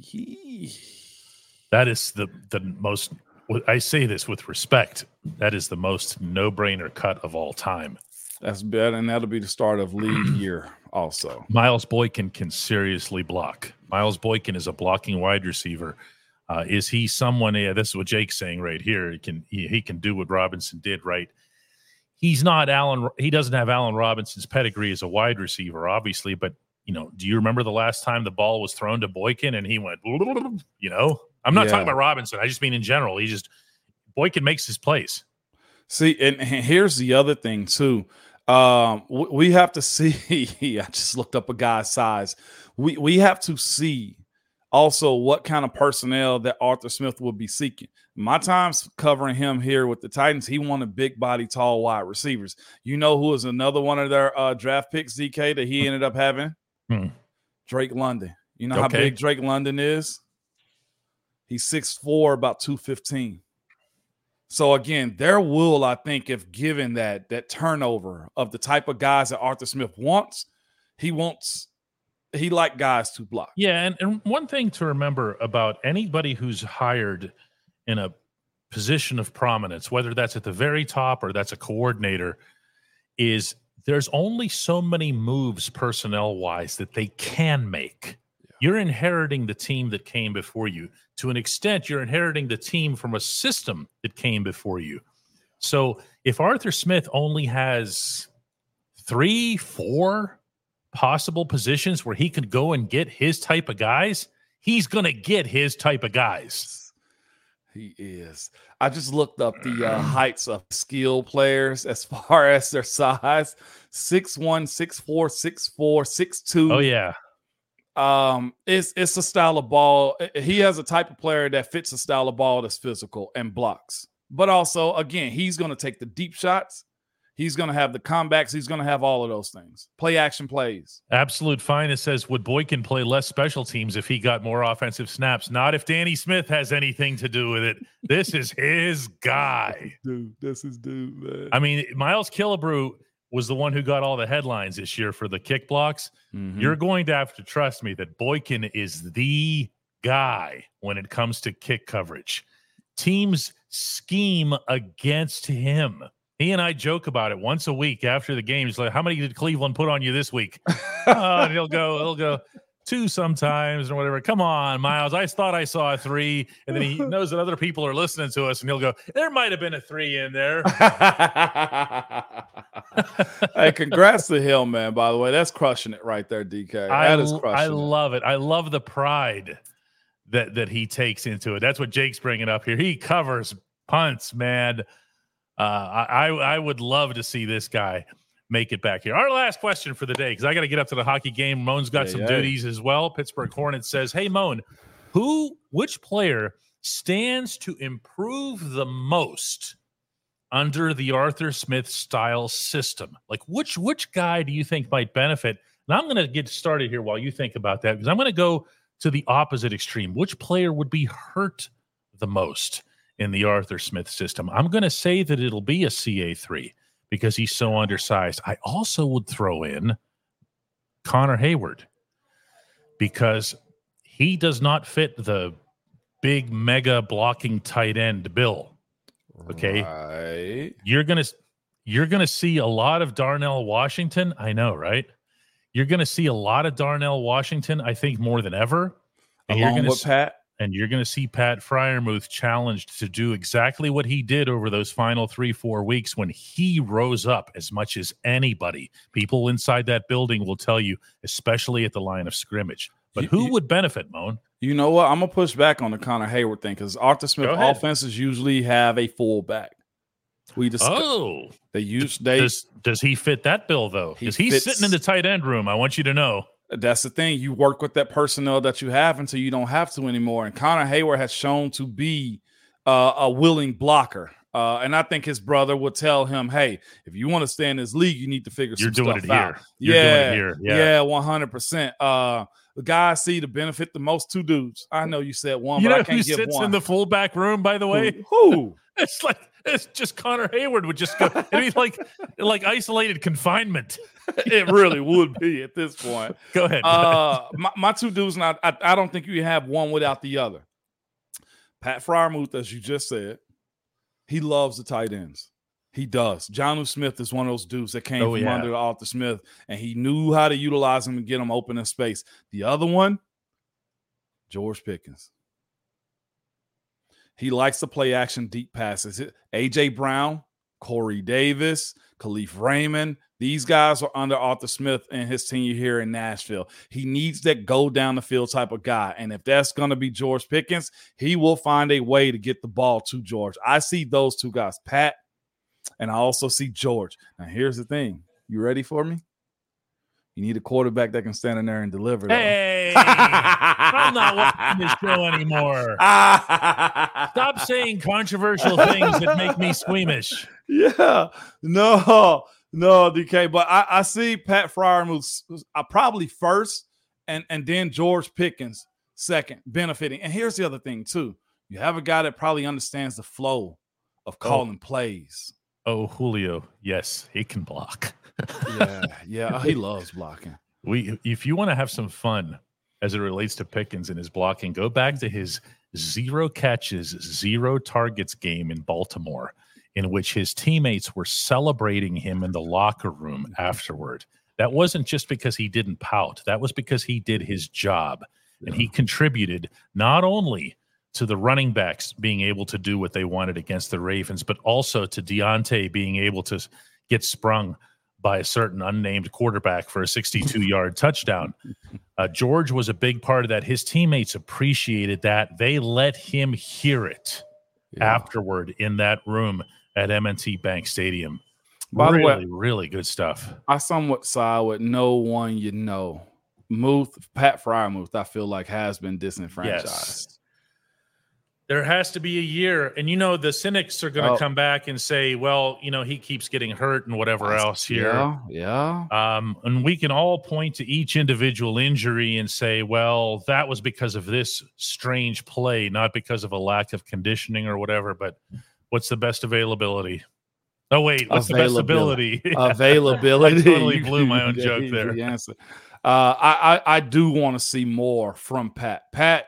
[SPEAKER 3] That is the most. I say this with respect. That is the most no-brainer cut of all time.
[SPEAKER 4] That's bad, and that'll be the start of league year also.
[SPEAKER 3] Miles Boykin can seriously block. Miles Boykin is a blocking wide receiver. Is he someone? Yeah, this is what Jake's saying right here. He can do what Robinson did, right? He's not Allen. He doesn't have Allen Robinson's pedigree as a wide receiver, obviously. But do you remember the last time the ball was thrown to Boykin and he went? I'm not talking about Robinson. I just mean in general. Boykin makes his plays.
[SPEAKER 4] See, and here's the other thing too. We have to see. I just looked up a guy's size. We have to see. Also, what kind of personnel that Arthur Smith will be seeking. My time's covering him here with the Titans. He wanted big body, tall, wide receivers. You know who is another one of their draft picks, DK, that he ended up having? Drake London. You know how big Drake London is? He's 6'4", about 215. So, again, there will, I think, if given that turnover of the type of guys that Arthur Smith wants, he liked guys to block.
[SPEAKER 3] Yeah, and one thing to remember about anybody who's hired in a position of prominence, whether that's at the very top or that's a coordinator, is there's only so many moves personnel-wise that they can make. Yeah. You're inheriting the team that came before you. To an extent, you're inheriting the team from a system that came before you. So if Arthur Smith only has 3-4 possible positions where he could go and get his type of guys, he's going to get his type of guys.
[SPEAKER 4] He is. I just looked up the heights of skill players as far as their size. 6'1", 6'4", 6'4", 6'2".
[SPEAKER 3] Oh, yeah.
[SPEAKER 4] It's a style of ball. He has a type of player that fits a style of ball that's physical and blocks. But also, again, he's going to take the deep shots. He's going to have the comebacks. He's going to have all of those things. Play action plays.
[SPEAKER 3] Absolute Finest says, would Boykin play less special teams if he got more offensive snaps? Not if Danny Smith has anything to do with it. This is his guy.
[SPEAKER 4] This is dude, man.
[SPEAKER 3] I mean, Miles Killebrew was the one who got all the headlines this year for the kick blocks. Mm-hmm. You're going to have to trust me that Boykin is the guy when it comes to kick coverage. Teams scheme against him. He and I joke about it once a week after the game. He's like, how many did Cleveland put on you this week? And he'll go 2 sometimes or whatever. Come on, Miles. I thought I saw a 3. And then he knows that other people are listening to us, and he'll go, there might have been a 3 in there.
[SPEAKER 4] Hey, congrats to him, man, by the way. That's crushing it right there, DK. That is crushing
[SPEAKER 3] I love it. I love the pride that he takes into it. That's what Jake's bringing up here. He covers punts, man. I would love to see this guy make it back here. Our last question for the day, because I got to get up to the hockey game. Moan's got some duties as well. Pittsburgh Hornets says, hey, Moan, which player stands to improve the most under the Arthur Smith style system? Like, which guy do you think might benefit? And I'm going to get started here while you think about that, because I'm going to go to the opposite extreme. Which player would be hurt the most in the Arthur Smith system? I'm going to say that it'll be a CA3 because he's so undersized. I also would throw in Connor Hayward because he does not fit the big mega blocking tight end bill. Okay.
[SPEAKER 4] Right.
[SPEAKER 3] you're going to see a lot of Darnell Washington. I know, right? You're going to see a lot of Darnell Washington, I think, more than ever. And
[SPEAKER 4] Along with Pat.
[SPEAKER 3] And you're going to see Pat Freiermuth challenged to do exactly what he did over those final 3-4 weeks when he rose up as much as anybody. People inside that building will tell you, especially at the line of scrimmage. But who would benefit, Moan?
[SPEAKER 4] You know what? I'm going to push back on the Connor Hayward thing because Arthur Smith offenses usually have a fullback.
[SPEAKER 3] Does he fit that bill, though? Because he's sitting in the tight end room. I want you to know.
[SPEAKER 4] That's the thing. You work with that personnel that you have until you don't have to anymore. And Connor Hayward has shown to be a willing blocker. And I think his brother would tell him, hey, if you want to stay in this league, you need to figure some stuff out.
[SPEAKER 3] You're doing it here.
[SPEAKER 4] Yeah, 100%. The guy I see to benefit the most, two dudes. I know you said one, but I can't give one.
[SPEAKER 3] Who sits in the fullback room, by the way?
[SPEAKER 4] Who?
[SPEAKER 3] It's just Connor Hayward would just go. It'd be like isolated confinement.
[SPEAKER 4] It really would be at this point.
[SPEAKER 3] Go ahead.
[SPEAKER 4] My two dudes, and I don't think you have one without the other. Pat Freiermuth, as you just said, he loves the tight ends. He does. Jonnu Smith is one of those dudes that came from under Arthur Smith, and he knew how to utilize him and get him open in space. The other one, George Pickens. He likes to play action deep passes. A.J. Brown, Corey Davis, Khalif Raymond, these guys are under Arthur Smith and his tenure here in Nashville. He needs that go down the field type of guy. And if that's going to be George Pickens, he will find a way to get the ball to George. I see those two guys, Pat, and I also see George. Now, here's the thing. You ready for me? You need a quarterback that can stand in there and deliver.
[SPEAKER 3] Hey, I'm not watching this show anymore. Stop saying controversial things that make me squeamish.
[SPEAKER 4] Yeah, no, DK. But I see Pat Freiermuth probably first, and then George Pickens second, benefiting. And here's the other thing too: you have a guy that probably understands the flow of calling plays.
[SPEAKER 3] Oh, Julio, yes, he can block.
[SPEAKER 4] Yeah, he loves blocking.
[SPEAKER 3] If you want to have some fun as it relates to Pickens and his blocking, go back to his 0 catches, 0 targets game in Baltimore, in which his teammates were celebrating him in the locker room afterward. That wasn't just because he didn't pout. That was because he did his job, and he contributed not only to the running backs being able to do what they wanted against the Ravens, but also to Deontay being able to get sprung by a certain unnamed quarterback for a 62-yard touchdown. George was a big part of that. His teammates appreciated that. They let him hear it afterward in that room at M&T Bank Stadium. By the way, really good stuff.
[SPEAKER 4] I somewhat side with no one you know. Pat Freiermuth, I feel like, has been disenfranchised.
[SPEAKER 3] Yes. There has to be a year. And, the cynics are going to come back and say, well, he keeps getting hurt and whatever else here.
[SPEAKER 4] Yeah.
[SPEAKER 3] And we can all point to each individual injury and say, well, that was because of this strange play, not because of a lack of conditioning or whatever. But what's the best availability? Oh, wait, what's the best ability?
[SPEAKER 4] Availability.
[SPEAKER 3] I totally blew my own joke there.
[SPEAKER 4] The answer. I do want to see more from Pat. Pat,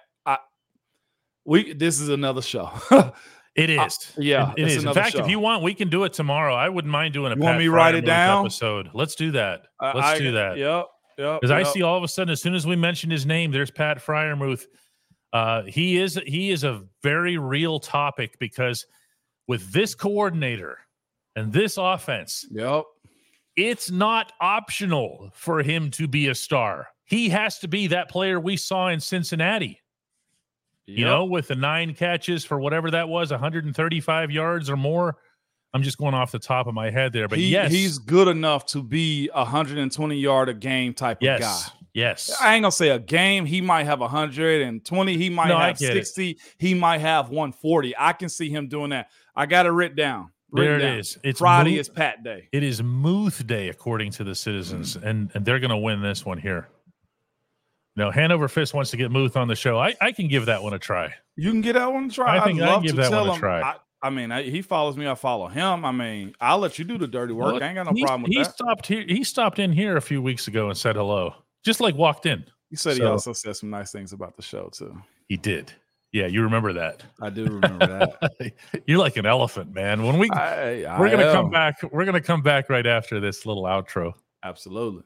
[SPEAKER 4] this is another show.
[SPEAKER 3] It is. It is. In fact, if you want, we can do it tomorrow. I wouldn't mind doing a Pat Freiermuth episode. Let's do that. Let's do that.
[SPEAKER 4] Yep.
[SPEAKER 3] Because I see all of a sudden, as soon as we mention his name, there's Pat Freiermuth. He is a very real topic because with this coordinator and this offense, it's not optional for him to be a star. He has to be that player we saw in Cincinnati. With the 9 catches for whatever that was, 135 yards or more. I'm just going off the top of my head there. But
[SPEAKER 4] he's good enough to be 120-yard a game type of guy.
[SPEAKER 3] Yes.
[SPEAKER 4] I ain't going to say a game. He might have 120. He might have 60. He might have 140. I can see him doing that. I got it written down.
[SPEAKER 3] There it is. It's
[SPEAKER 4] Friday is Pat Day.
[SPEAKER 3] It is Muth Day, according to the citizens, and they're going to win this one here. No, Hanover Fist wants to get Muth on the show. I can give that one a try.
[SPEAKER 4] You can get that one a try.
[SPEAKER 3] I think I can give that one a try.
[SPEAKER 4] He follows me. I follow him. I'll let you do the dirty work. I ain't got no problem with that.
[SPEAKER 3] He stopped in here a few weeks ago and said hello. Just walked in.
[SPEAKER 4] He said he also said some nice things about the show too.
[SPEAKER 3] He did. Yeah, you remember that.
[SPEAKER 4] I do remember that.
[SPEAKER 3] You're like an elephant, man. When we're gonna come back. We're gonna come back right after this little outro.
[SPEAKER 4] Absolutely.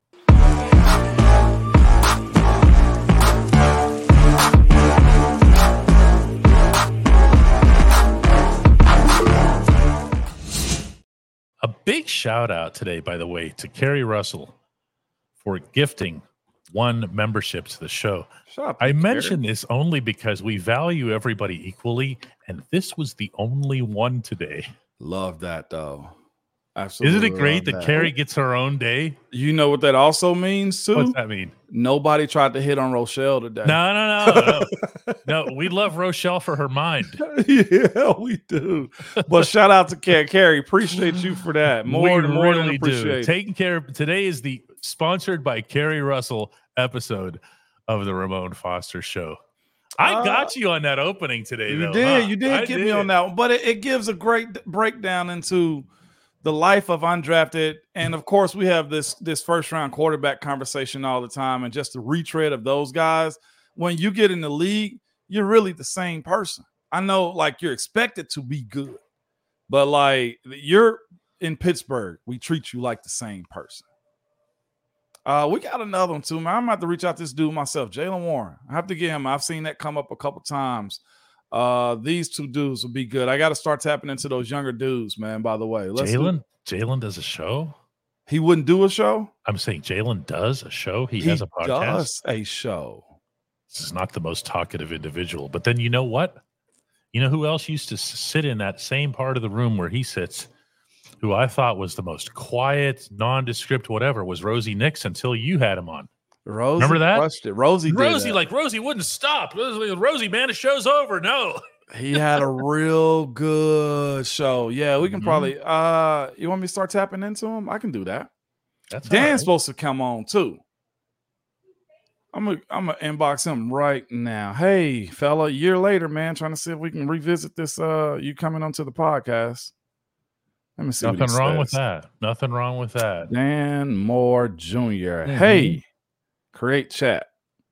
[SPEAKER 3] A big shout out today, by the way, to Carrie Russell for gifting 1 membership to the show. I mention this only because we value everybody equally, and this was the only one today.
[SPEAKER 4] Love that, though. Absolutely.
[SPEAKER 3] Isn't it great that Carrie gets her own day?
[SPEAKER 4] You know what that also means, too?
[SPEAKER 3] What's that mean?
[SPEAKER 4] Nobody tried to hit on Rochelle today.
[SPEAKER 3] No. No, we love Rochelle for her mind.
[SPEAKER 4] Yeah, we do. But shout out to Carrie. Appreciate you for that. More than appreciate.
[SPEAKER 3] Taking care of today is the sponsored by Carrie Russell episode of the Ramon Foster Show. I got you on that opening today, though.
[SPEAKER 4] You did get me on that one. But it gives a great breakdown into the life of undrafted. And of course, we have this first round quarterback conversation all the time. And just the retread of those guys. When you get in the league, you're really the same person. I know, like, you're expected to be good, but like, you're in Pittsburgh, we treat you like the same person. We got another one too, man. I'm about to reach out to this dude myself, Jaylen Warren. I have to get him. I've seen that come up a couple times. These 2 dudes will be good. I got to start tapping into those younger dudes, man. By the way,
[SPEAKER 3] Jaylen does a show.
[SPEAKER 4] He wouldn't do a show.
[SPEAKER 3] I'm saying Jaylen does a show. He has a podcast.
[SPEAKER 4] Does a show.
[SPEAKER 3] This is not the most talkative individual, but then you know what? You know who else used to sit in that same part of the room where he sits, who I thought was the most quiet, nondescript, whatever, was Rosie Nix until you had him on.
[SPEAKER 4] Rosie,
[SPEAKER 3] remember that?
[SPEAKER 4] Crushed it. Rosie,
[SPEAKER 3] Rosie wouldn't stop. Rosie, man, the show's over. No,
[SPEAKER 4] he had a real good show. Yeah, we can probably. You want me to start tapping into him? I can do that. Dan's supposed to come on too. I'm gonna inbox him right now. Hey, fella, a year later, man, trying to see if we can revisit this. You coming onto the podcast? Let me see.
[SPEAKER 3] Nothing wrong with that. Nothing wrong with that.
[SPEAKER 4] Dan Moore Jr. Mm-hmm. Hey, create chat.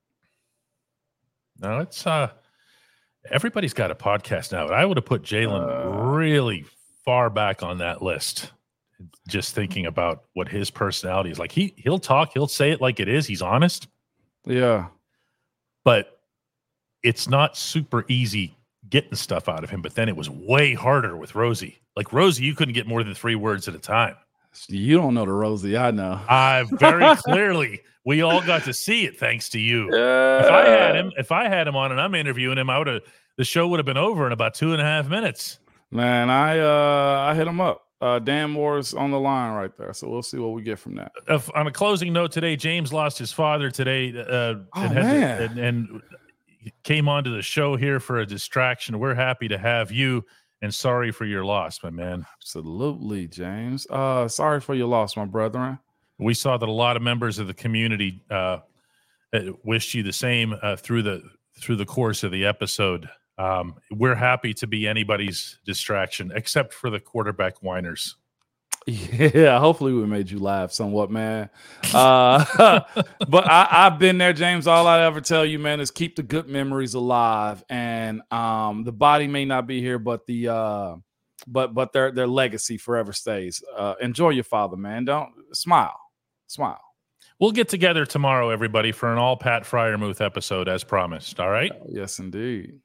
[SPEAKER 3] No, it's everybody's got a podcast now. I would have put Jaylen really far back on that list. Just thinking about what his personality is like. He'll talk. He'll say it like it is. He's honest.
[SPEAKER 4] Yeah.
[SPEAKER 3] But it's not super easy getting stuff out of him. But then it was way harder with Rosie. Like Rosie, you couldn't get more than 3 words at a time.
[SPEAKER 4] You don't know the Rosie I know.
[SPEAKER 3] Very clearly. We all got to see it thanks to you. If I had him on and I'm interviewing him, the show would have been over in about 2.5 minutes.
[SPEAKER 4] Man, I hit him up. Dan Moore's on the line right there, so we'll see what we get from that.
[SPEAKER 3] On a closing note today, James lost his father today and came onto the show here for a distraction. We're happy to have you, and sorry for your loss, my man.
[SPEAKER 4] Absolutely, James. Sorry for your loss, my brethren.
[SPEAKER 3] We saw that a lot of members of the community wished you the same through the course of the episode. We're happy to be anybody's distraction, except for the quarterback whiners.
[SPEAKER 4] Yeah, hopefully we made you laugh somewhat, man. But I've been there, James. All I ever tell you, man, is keep the good memories alive. And the body may not be here, but but their legacy forever stays. Enjoy your father, man. Don't smile.
[SPEAKER 3] We'll get together tomorrow, everybody, for an all Pat Freiermuth episode, as promised. All right?
[SPEAKER 4] Yes, indeed.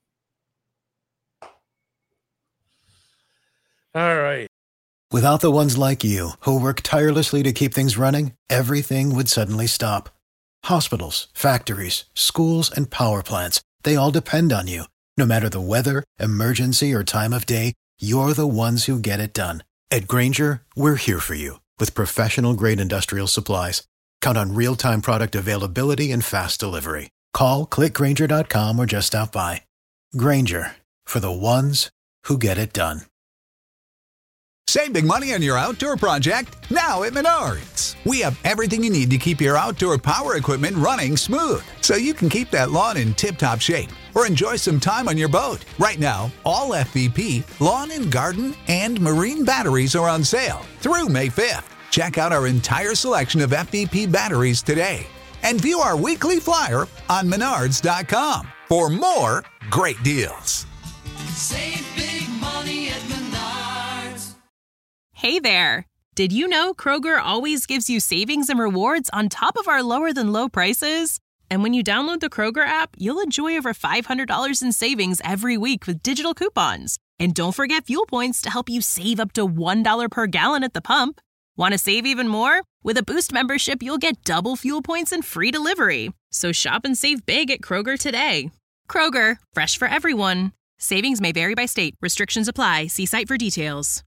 [SPEAKER 3] All right.
[SPEAKER 8] Without the ones like you, who work tirelessly to keep things running, everything would suddenly stop. Hospitals, factories, schools, and power plants, they all depend on you. No matter the weather, emergency, or time of day, you're the ones who get it done. At Grainger, we're here for you with professional-grade industrial supplies. Count on real-time product availability and fast delivery. Call, click Grainger.com, or just stop by. Grainger, for the ones who get it done.
[SPEAKER 6] Save big money on your outdoor project now at Menards. We have everything you need to keep your outdoor power equipment running smooth, so you can keep that lawn in tip-top shape or enjoy some time on your boat. Right now, all FVP, lawn and garden, and marine batteries are on sale through May 5th. Check out our entire selection of FVP batteries today and view our weekly flyer on Menards.com. For more great deals.
[SPEAKER 7] Save big money at Menards.
[SPEAKER 2] Hey there. Did you know Kroger always gives you savings and rewards on top of our lower than low prices? And when you download the Kroger app, you'll enjoy over $500 in savings every week with digital coupons. And don't forget fuel points to help you save up to $1 per gallon at the pump. Want to save even more? With a Boost membership, you'll get double fuel points and free delivery. So shop and save big at Kroger today. Kroger, fresh for everyone. Savings may vary by state. Restrictions apply. See site for details.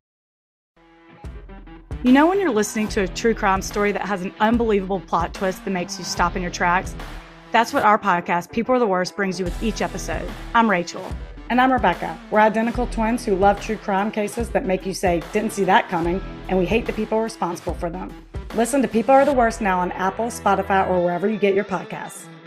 [SPEAKER 9] You know when you're listening to a true crime story that has an unbelievable plot twist that makes you stop in your tracks? That's what our podcast, People Are the Worst, brings you with each episode. I'm Rachel.
[SPEAKER 10] And I'm Rebecca. We're identical twins who love true crime cases that make you say, didn't see that coming, and we hate the people responsible for them. Listen to People Are the Worst now on Apple, Spotify, or wherever you get your podcasts.